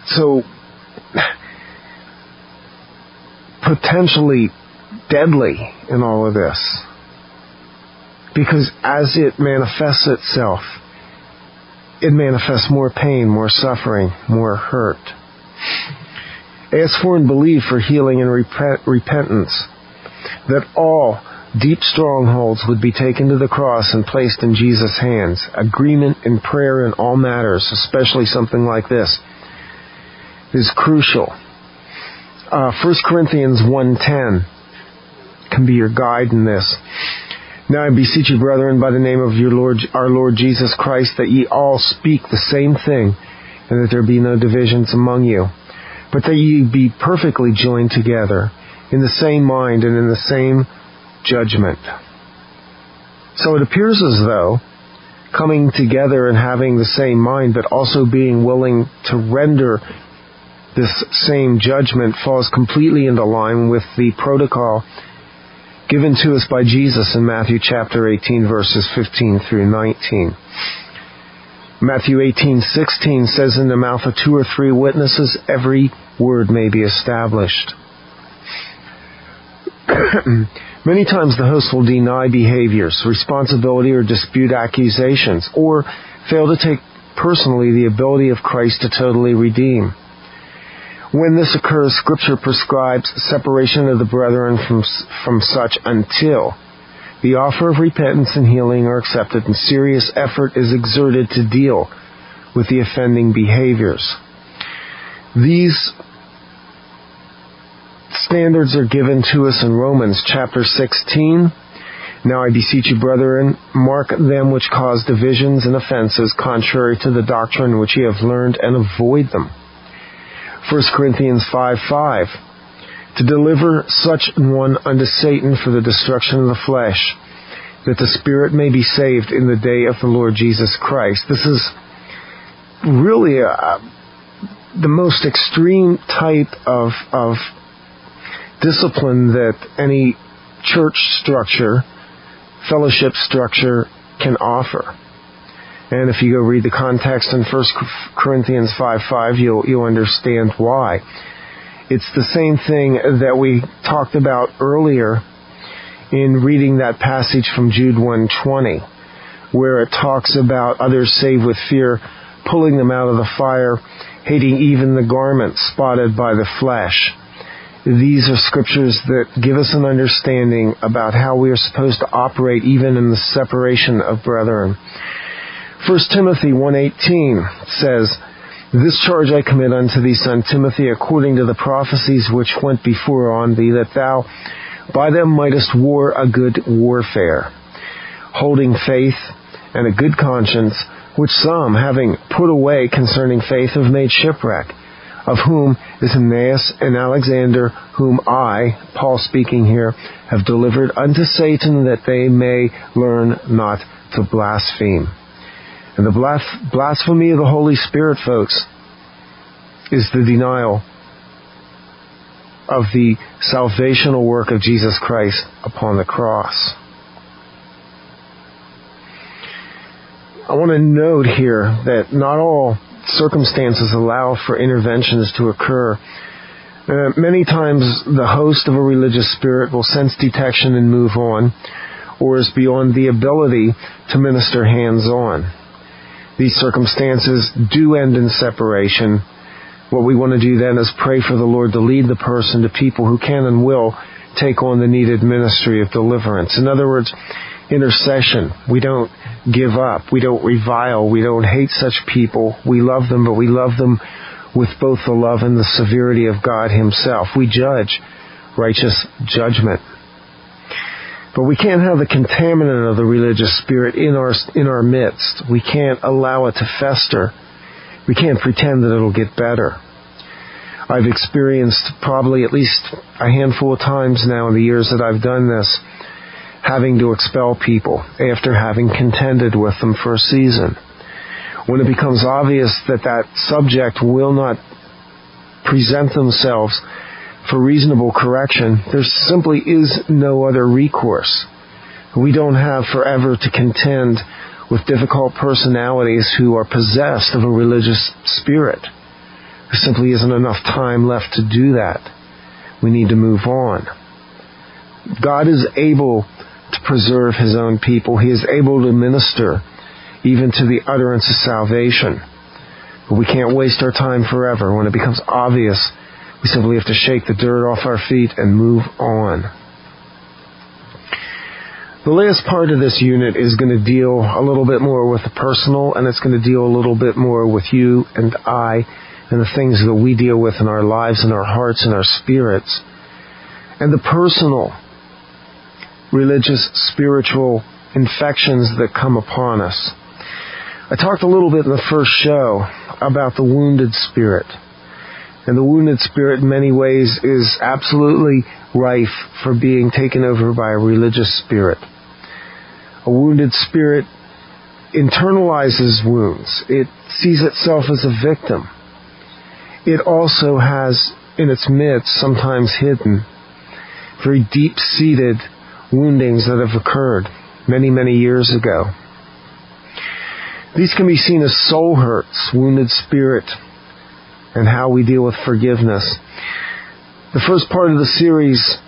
potentially deadly in all of this. Because as it manifests itself, it manifests more pain, more suffering, more hurt. Ask for and believe for healing and repentance, that all deep strongholds would be taken to the cross and placed in Jesus' hands. Agreement in prayer in all matters, especially something like this, is crucial. 1 Corinthians 1:10 can be your guide in this. Now I beseech you, brethren, by the name of our Lord Jesus Christ, that ye all speak the same thing, and that there be no divisions among you, but that ye be perfectly joined together in the same mind and in the same judgment. So it appears as though coming together and having the same mind, but also being willing to render this same judgment, falls completely into line with the protocol given to us by Jesus in Matthew chapter 18, verses 15-19. Matthew 18:16 says, in the mouth of 2 or 3 witnesses, every word may be established. Many times the host will deny behaviors, responsibility, or dispute accusations, or fail to take personally the ability of Christ to totally redeem. When this occurs, Scripture prescribes separation of the brethren from such until the offer of repentance and healing are accepted and serious effort is exerted to deal with the offending behaviors. These standards are given to us in Romans chapter 16. Now I beseech you, brethren, mark them which cause divisions and offenses contrary to the doctrine which ye have learned, and avoid them. 1 Corinthians 5:5. to deliver such an one unto Satan for the destruction of the flesh, that the spirit may be saved in the day of the Lord Jesus Christ. This is really the most extreme type of discipline that any church structure, fellowship structure can offer. And if you go read the context in 1 Corinthians 5:5, you'll understand why. It's the same thing that we talked about earlier in reading that passage from Jude 1:20, where it talks about others saved with fear, pulling them out of the fire, hating even the garment spotted by the flesh. These are scriptures that give us an understanding about how we are supposed to operate even in the separation of brethren. 1 Timothy 1:18 says, "This charge I commit unto thee, son Timothy, according to the prophecies which went before on thee, that thou by them mightest war a good warfare, holding faith and a good conscience, which some, having put away concerning faith, have made shipwreck, of whom is Ananias and Alexander, whom I," Paul speaking here, "have delivered unto Satan, that they may learn not to blaspheme." And the blasphemy of the Holy Spirit, folks, is the denial of the salvational work of Jesus Christ upon the cross. I want to note here that not all circumstances allow for interventions to occur. Many times the host of a religious spirit will sense detection and move on, or is beyond the ability to minister hands-on. These circumstances do end in separation. What we want to do then is pray for the Lord to lead the person to people who can and will take on the needed ministry of deliverance. In other words, intercession. We don't give up. We don't revile. We don't hate such people. We love them, but we love them with both the love and the severity of God Himself. We judge righteous judgment. But we can't have the contaminant of the religious spirit in our midst. We can't allow it to fester. We can't pretend that it'll get better. I've experienced probably at least a handful of times now in the years that I've done this, having to expel people after having contended with them for a season. When it becomes obvious that that subject will not present themselves for reasonable correction, there simply is no other recourse. We don't have forever to contend with difficult personalities who are possessed of a religious spirit. There simply isn't enough time left to do that. We need to move on. God is able to preserve His own people. He is able to minister even to the utterance of salvation. But we can't waste our time forever. When it becomes obvious, we simply have to shake the dirt off our feet and move on. The last part of this unit is going to deal a little bit more with the personal, and it's going to deal a little bit more with you and I and the things that we deal with in our lives, in our hearts, and our spirits, and the personal, religious, spiritual infections that come upon us. I talked a little bit in the first show about the wounded spirit. And the wounded spirit in many ways is absolutely rife for being taken over by a religious spirit. A wounded spirit internalizes wounds. It sees itself as a victim. It also has in its midst, sometimes hidden, very deep-seated woundings that have occurred many, many years ago. These can be seen as soul hurts, wounded spirit, and how we deal with forgiveness. The first part of the series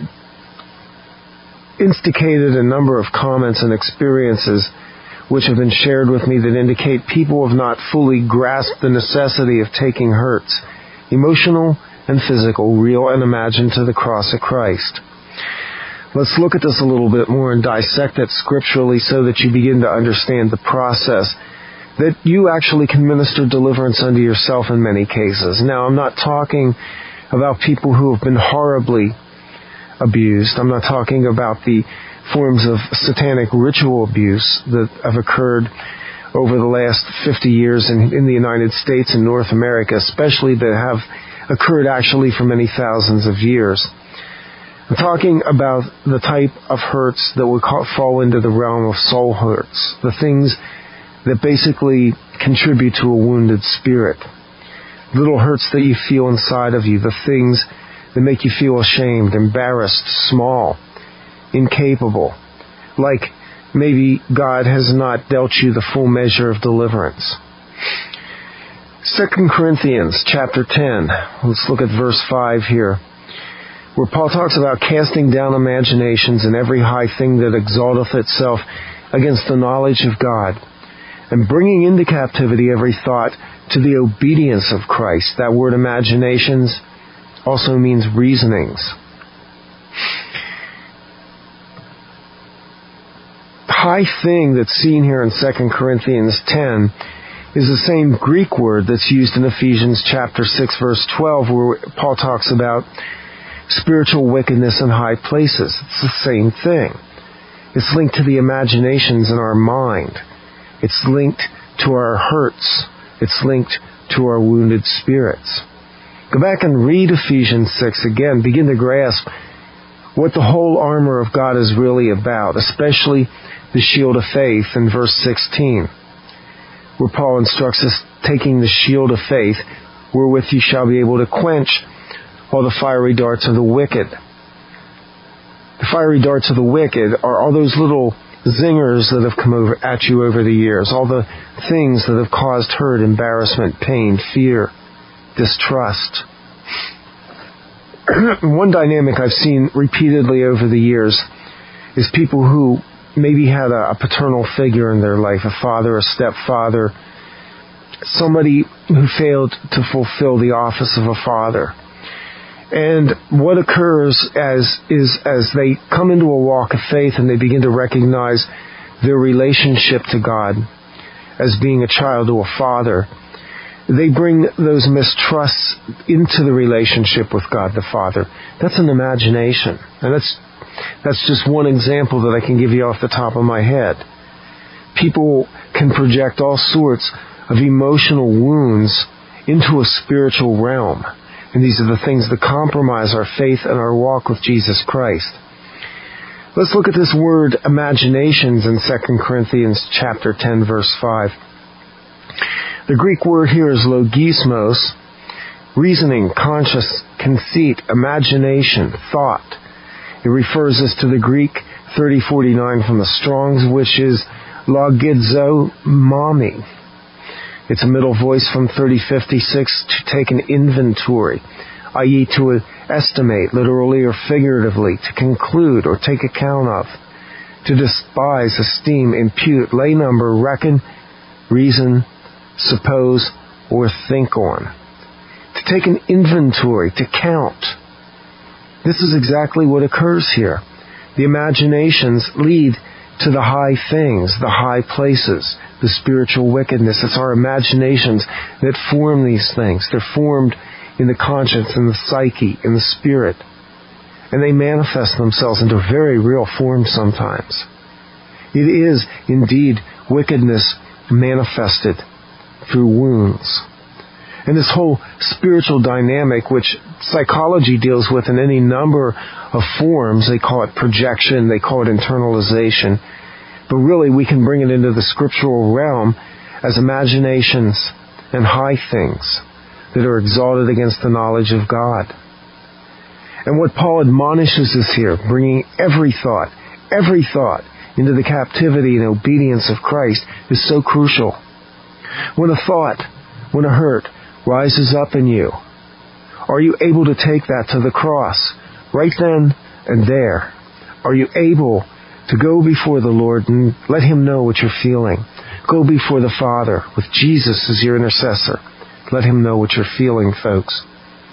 instigated a number of comments and experiences which have been shared with me that indicate people have not fully grasped the necessity of taking hurts, emotional and physical, real and imagined, to the cross of Christ. Let's look at this a little bit more and dissect it scripturally so that you begin to understand the process that you actually can minister deliverance unto yourself in many cases. Now, I'm not talking about people who have been horribly abused. I'm not talking about the forms of satanic ritual abuse that have occurred over the last 50 years in the United States and North America, especially that have occurred actually for many thousands of years. I'm talking about the type of hurts that would fall into the realm of soul hurts, the things that basically contribute to a wounded spirit. Little hurts that you feel inside of you, the things that make you feel ashamed, embarrassed, small, incapable, like maybe God has not dealt you the full measure of deliverance. 2 Corinthians chapter 10, let's look at verse 5 here, where Paul talks about casting down imaginations and every high thing that exalteth itself against the knowledge of God, and bringing into captivity every thought to the obedience of Christ. That word imaginations also means reasonings. High thing that's seen here in 2 Corinthians 10 is the same Greek word that's used in Ephesians chapter 6 verse 12, where Paul talks about spiritual wickedness in high places. It's the same thing. It's linked to the imaginations in our mind. It's linked to our hurts. It's linked to our wounded spirits. Go back and read Ephesians 6 again. Begin to grasp what the whole armor of God is really about, especially the shield of faith in verse 16, where Paul instructs us, taking the shield of faith, wherewith you shall be able to quench all the fiery darts of the wicked. The fiery darts of the wicked are all those little zingers that have come over at you over the years, all the things that have caused hurt, embarrassment, pain, fear, distrust. One dynamic I've seen repeatedly over the years is people who maybe had a paternal figure in their life, a father, a stepfather, somebody who failed to fulfill the office of a father. And what occurs as they come into a walk of faith and they begin to recognize their relationship to God as being a child to a father, they bring those mistrusts into the relationship with God the Father. That's an imagination. And that's just one example that I can give you off the top of my head. People can project all sorts of emotional wounds into a spiritual realm. And these are the things that compromise our faith and our walk with Jesus Christ. Let's look at this word imaginations in 2 Corinthians chapter 10, verse 5. The Greek word here is logismos, reasoning, conscious, conceit, imagination, thought. It refers us to the Greek 3049 from the Strong's, which is logizomai. It's a middle voice from 3056 to take an inventory, i.e. to estimate, literally or figuratively, to conclude or take account of, to despise, esteem, impute, lay number, reckon, reason, suppose, or think on. To take an inventory, to count. This is exactly what occurs here. The imaginations lead to the high things, the high places, the spiritual wickedness. It's our imaginations that form these things. They're formed in the conscience, in the psyche, in the spirit. And they manifest themselves into very real form sometimes. It is indeed wickedness manifested through wounds. And this whole spiritual dynamic, which psychology deals with in any number of forms, they call it projection, they call it internalization, but really we can bring it into the scriptural realm as imaginations and high things that are exalted against the knowledge of God. And what Paul admonishes us here, bringing every thought into the captivity and obedience of Christ, is so crucial. When a thought, when a hurt rises up in you, are you able to take that to the cross right then and there? Are you able to go before the Lord and let Him know what you're feeling? Go before the Father with Jesus as your intercessor. Let Him know what you're feeling, folks.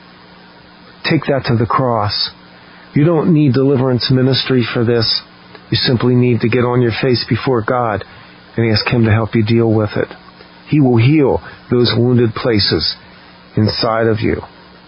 Take that to the cross. You don't need deliverance ministry for this. You simply need to get on your face before God and ask Him to help you deal with it. He will heal those wounded places inside of you.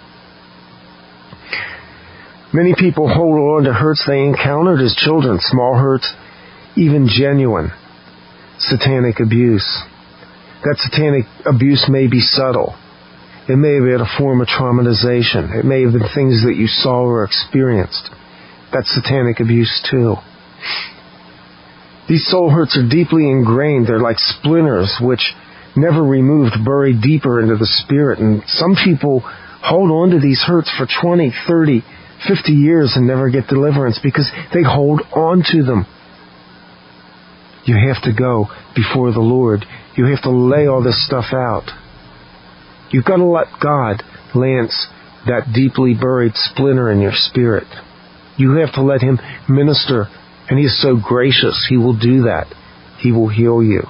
Many people hold on to hurts they encountered as children, small hurts, even genuine satanic abuse. That satanic abuse may be subtle. It may have been a form of traumatization. It may have been things that you saw or experienced. That's satanic abuse too. These soul hurts are deeply ingrained. They're like splinters which, never removed, bury deeper into the spirit. And some people hold on to these hurts for 20, 30, 50 years and never get deliverance because they hold on to them. You have to go before the Lord. You have to lay all this stuff out. You've got to let God lance that deeply buried splinter in your spirit. You have to let Him minister, and He is so gracious. He will do that. He will heal you.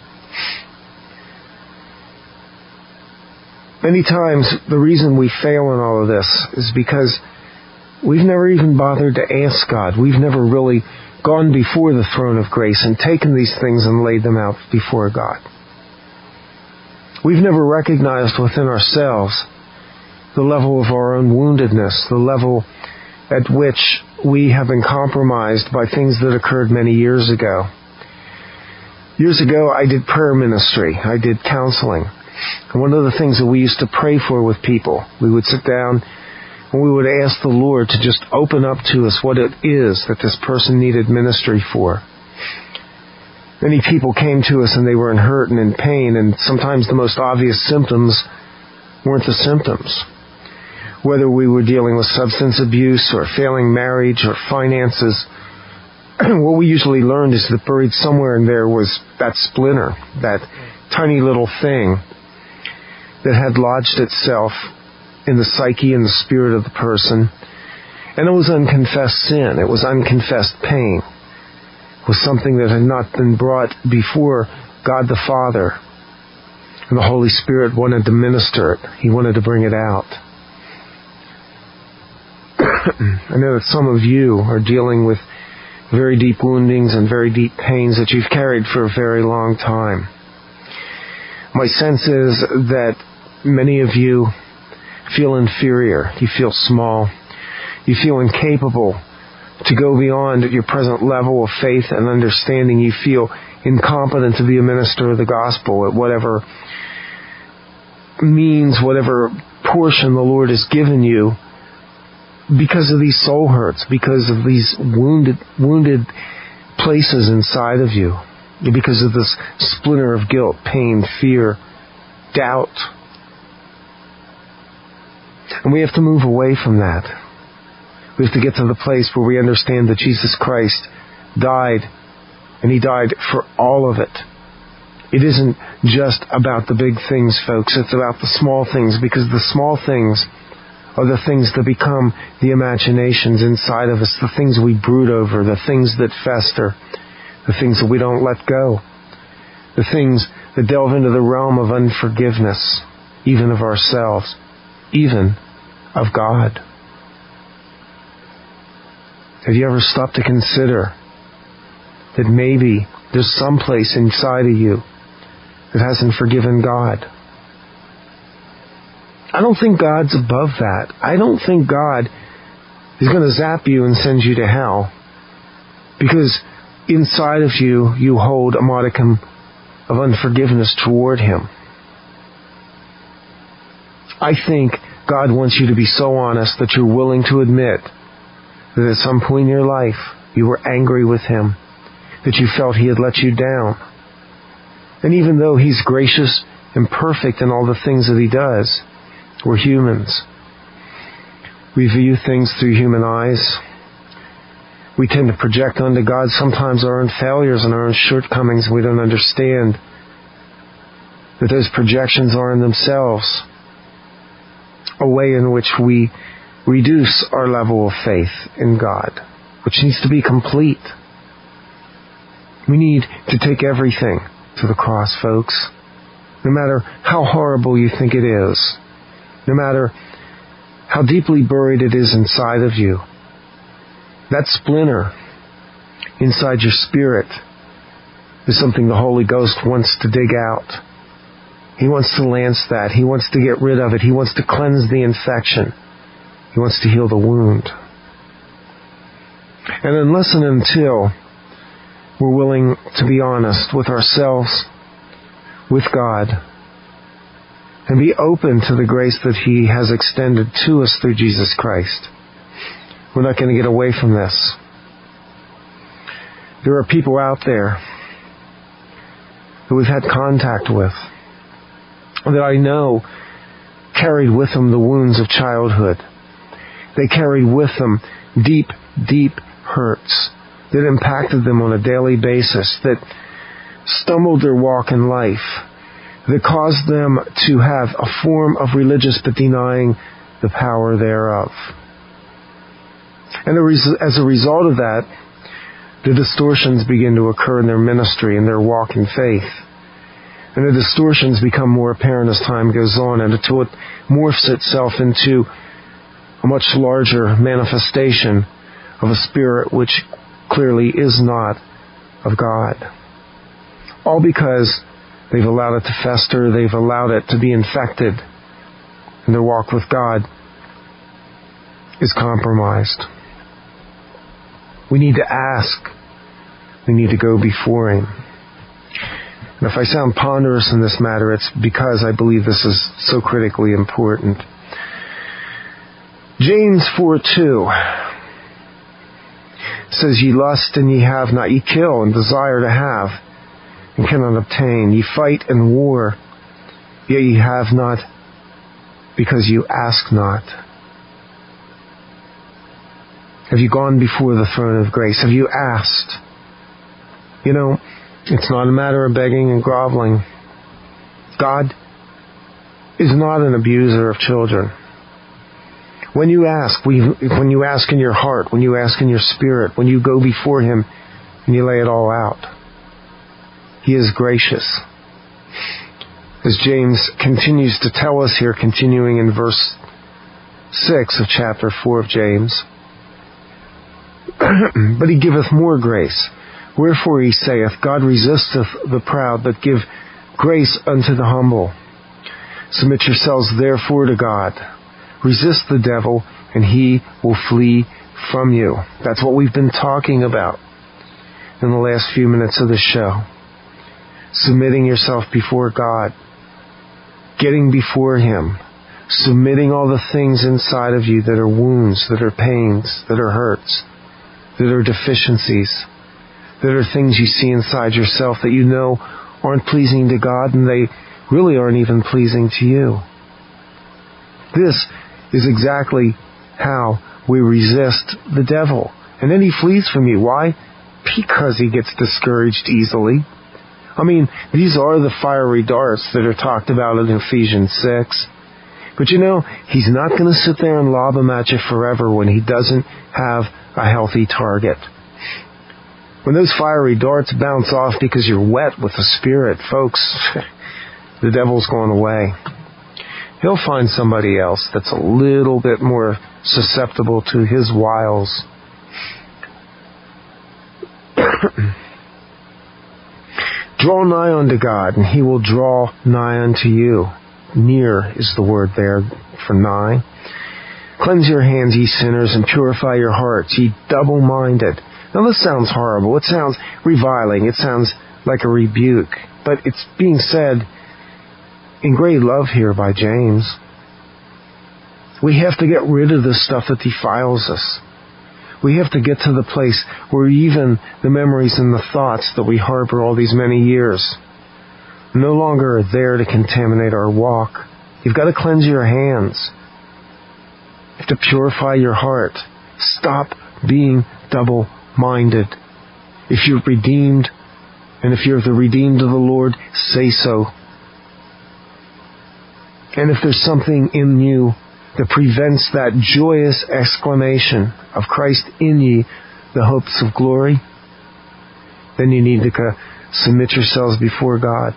Many times, the reason we fail in all of this is because we've never even bothered to ask God. We've never really gone before the throne of grace and taken these things and laid them out before God. We've never recognized within ourselves the level of our own woundedness, the level at which we have been compromised by things that occurred many years ago. Years ago, I did prayer ministry. I did counseling. And one of the things that we used to pray for with people, we would sit down and we would ask the Lord to just open up to us what it is that this person needed ministry for. Many people came to us and they were in hurt and in pain, and sometimes the most obvious symptoms weren't the symptoms. Whether we were dealing with substance abuse or failing marriage or finances, what we usually learned is that buried somewhere in there was that splinter, that tiny little thing that had lodged itself in the psyche and the spirit of the person. And it was unconfessed sin. It was unconfessed pain. It was something that had not been brought before God the Father. And the Holy Spirit wanted to minister it. He wanted to bring it out. I know that some of you are dealing with very deep woundings and very deep pains that you've carried for a very long time. My sense is that many of you feel inferior. You feel small. You feel incapable to go beyond your present level of faith and understanding. You feel incompetent to be a minister of the gospel at whatever means, whatever portion the Lord has given you, because of these soul hurts, because of these wounded places inside of you, because of this splinter of guilt, pain, fear, doubt. And we have to move away from that. We have to get to the place where we understand that Jesus Christ died, and He died for all of it. It isn't just about the big things, folks. It's about the small things, because the small things are the things that become the imaginations inside of us, the things we brood over, the things that fester, the things that we don't let go, the things that delve into the realm of unforgiveness, even of ourselves, even of God. Have you ever stopped to consider that maybe there's some place inside of you that hasn't forgiven God? I don't think God's above that. I don't think God is going to zap you and send you to hell because inside of you, you hold a modicum of unforgiveness toward Him. I think God wants you to be so honest that you're willing to admit that at some point in your life, you were angry with Him, that you felt He had let you down. And even though He's gracious and perfect in all the things that He does, we're humans. We view things through human eyes. We tend to project onto God sometimes our own failures and our own shortcomings. We don't understand that those projections are in themselves a way in which we reduce our level of faith in God, which needs to be complete. We need to take everything to the cross, folks. No matter how horrible you think it is, no matter how deeply buried it is inside of you, that splinter inside your spirit is something the Holy Ghost wants to dig out. He wants to lance that. He wants to get rid of it. He wants to cleanse the infection. He wants to heal the wound. And unless and until we're willing to be honest with ourselves, with God, and be open to the grace that He has extended to us through Jesus Christ. We're not going to get away from this. There are people out there that we've had contact with that I know carried with them the wounds of childhood. They carried with them deep, deep hurts that impacted them on a daily basis, that stumbled their walk in life, that caused them to have a form of religious but denying the power thereof. And as a result of that, the distortions begin to occur in their ministry and their walk in faith. And the distortions become more apparent as time goes on, and until it morphs itself into a much larger manifestation of a spirit which clearly is not of God. All because they've allowed it to fester, they've allowed it to be infected, and their walk with God is compromised. We need to ask. We need to go before Him. And if I sound ponderous in this matter, it's because I believe this is so critically important. James 4:2 says, Ye lust and ye have not, ye kill and desire to have, and cannot obtain. Ye fight and war, yet ye have not, because you ask not. Have you gone before the throne of grace? Have you asked? You know, it's not a matter of begging and groveling. God is not an abuser of children. When you ask in your heart, when you ask in your spirit, when you go before Him and you lay it all out, He is gracious. As James continues to tell us here, continuing in verse 6 of chapter 4 of James, But He giveth more grace. Wherefore He saith, God resisteth the proud, but give grace unto the humble. Submit yourselves therefore to God. Resist the devil, and he will flee from you. That's what we've been talking about in the last few minutes of the show. Submitting yourself before God. Getting before Him. Submitting all the things inside of you that are wounds, that are pains, that are hurts, that are deficiencies, that are things you see inside yourself that you know aren't pleasing to God, and they really aren't even pleasing to you. This is exactly how we resist the devil. And then he flees from you. Why? Because he gets discouraged easily. I mean, these are the fiery darts that are talked about in Ephesians 6. But you know, he's not going to sit there and lob them at you forever when he doesn't have a healthy target. When those fiery darts bounce off because you're wet with the Spirit, folks, the devil's gone away. He'll find somebody else that's a little bit more susceptible to his wiles. Draw nigh unto God, and He will draw nigh unto you. Near is the word there for nigh. Cleanse your hands, ye sinners, and purify your hearts, ye double-minded. Now this sounds horrible. It sounds reviling. It sounds like a rebuke. But it's being said in great love here by James. We have to get rid of the stuff that defiles us. We have to get to the place where even the memories and the thoughts that we harbor all these many years no longer are there to contaminate our walk. You've got to cleanse your hands. You have to purify your heart. Stop being double-minded. If you're redeemed, and if you're the redeemed of the Lord, say so. And if there's something in you that prevents that joyous exclamation of Christ in ye, the hopes of glory, then you need to submit yourselves before God.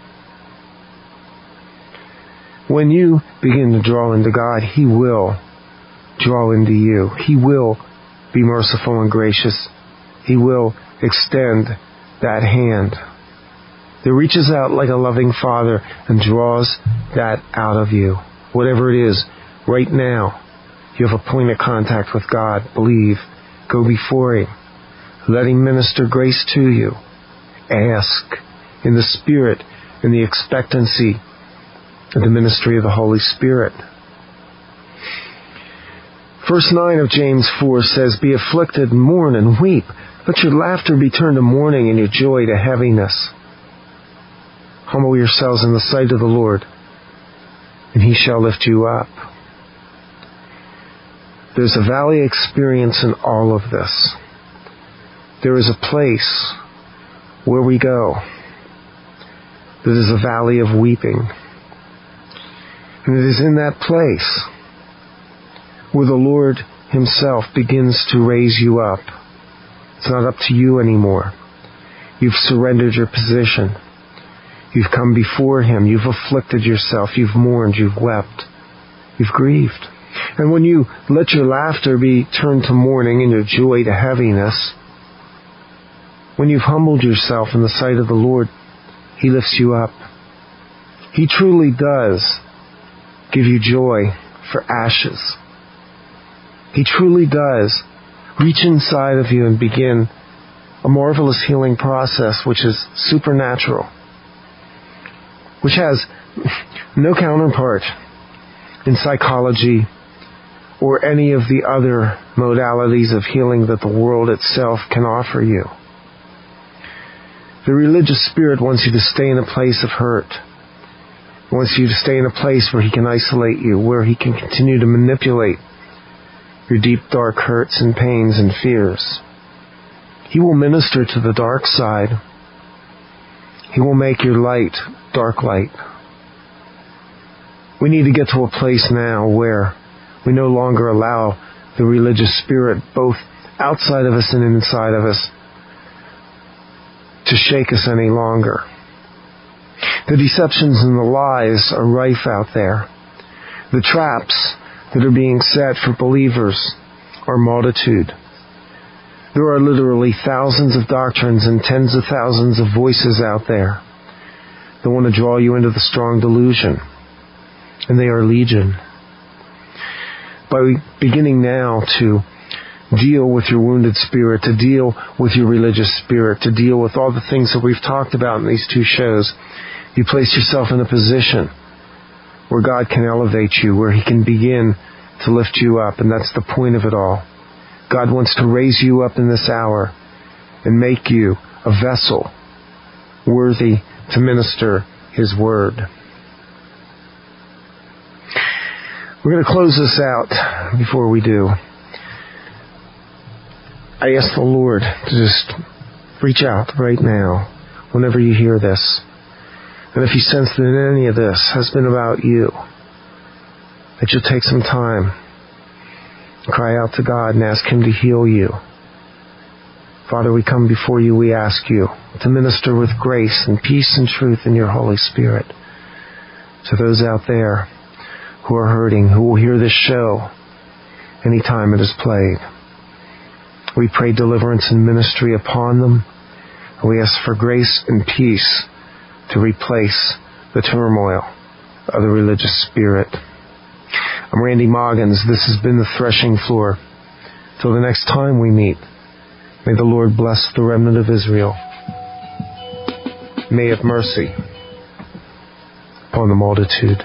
When you begin to draw into God, He will draw into you. He will be merciful and gracious. He will extend that hand that reaches out like a loving Father and draws that out of you. Whatever it is, right now, you have a point of contact with God. Believe. Go before Him. Let Him minister grace to you. Ask in the Spirit, in the expectancy the ministry of the Holy Spirit. Verse 9 of James 4 says, "Be afflicted, mourn, and weep. Let your laughter be turned to mourning and your joy to heaviness. Humble yourselves in the sight of the Lord, and He shall lift you up." There's a valley experience in all of this. There is a place where we go that is a valley of weeping. And it is in that place where the Lord Himself begins to raise you up. It's not up to you anymore. You've surrendered your position. You've come before Him. You've afflicted yourself. You've mourned. You've wept. You've grieved. And when you let your laughter be turned to mourning and your joy to heaviness, when you've humbled yourself in the sight of the Lord, He lifts you up. He truly does give you joy for ashes. He truly does reach inside of you and begin a marvelous healing process which is supernatural, which has no counterpart in psychology or any of the other modalities of healing that the world itself can offer you. The religious spirit wants you to stay in a place of hurt. He wants you to stay in a place where he can isolate you, where he can continue to manipulate your deep, dark hurts and pains and fears. He will minister to the dark side. He will make your light dark light. We need to get to a place now where we no longer allow the religious spirit, both outside of us and inside of us, to shake us any longer. The deceptions and the lies are rife out there. The traps that are being set for believers are multitude. There are literally thousands of doctrines and tens of thousands of voices out there that want to draw you into the strong delusion. And they are legion. By beginning now to deal with your wounded spirit, to deal with your religious spirit, to deal with all the things that we've talked about in these two shows, you place yourself in a position where God can elevate you, where He can begin to lift you up, and that's the point of it all. God wants to raise you up in this hour and make you a vessel worthy to minister His Word. We're going to close this out. Before we do, I ask the Lord to just reach out right now whenever you hear this. And if you sense that any of this has been about you, that you'll take some time, cry out to God and ask Him to heal you. Father, we come before you, we ask you to minister with grace and peace and truth in your Holy Spirit to those out there who are hurting, who will hear this show anytime it is played. We pray deliverance and ministry upon them. And we ask for grace and peace to replace the turmoil of the religious spirit. I'm Randy Moggins. This has been The Threshing Floor. Till the next time we meet, may the Lord bless the remnant of Israel. May have mercy upon the multitude.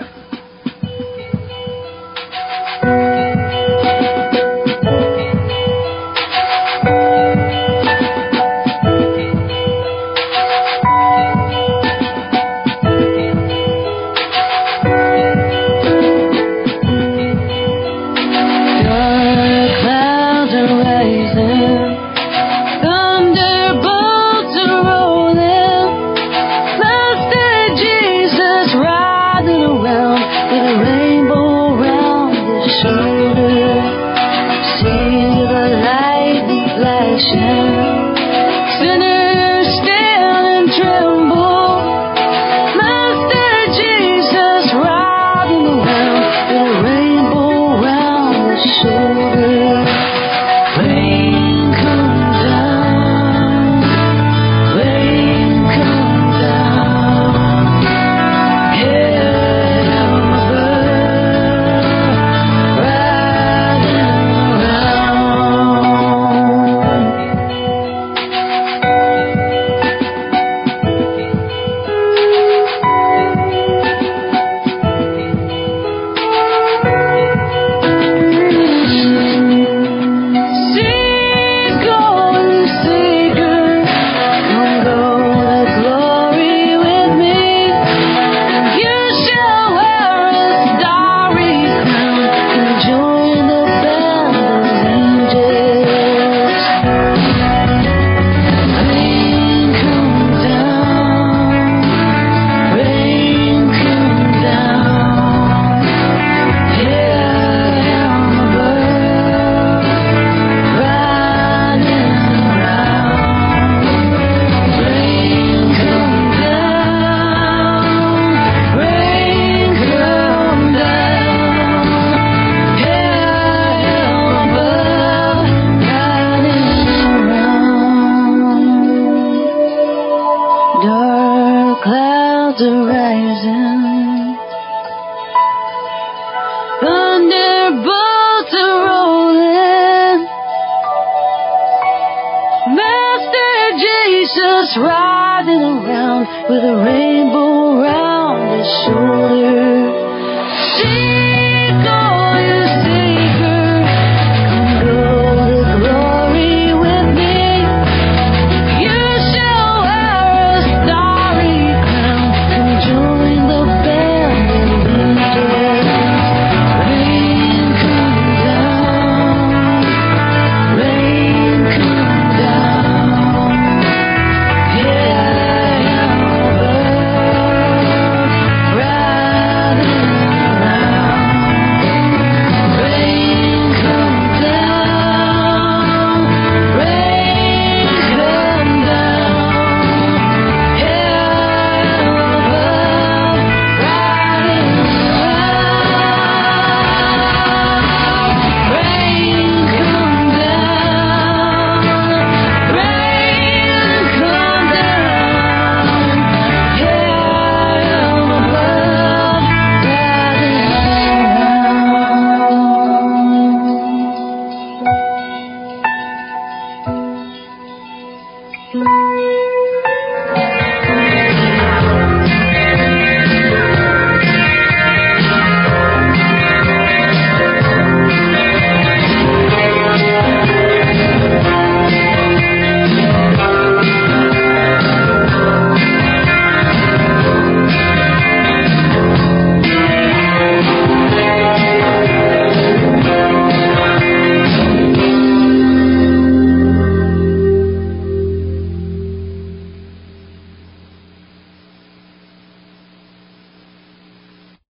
Jesus riding around with a rainbow around his shoulder.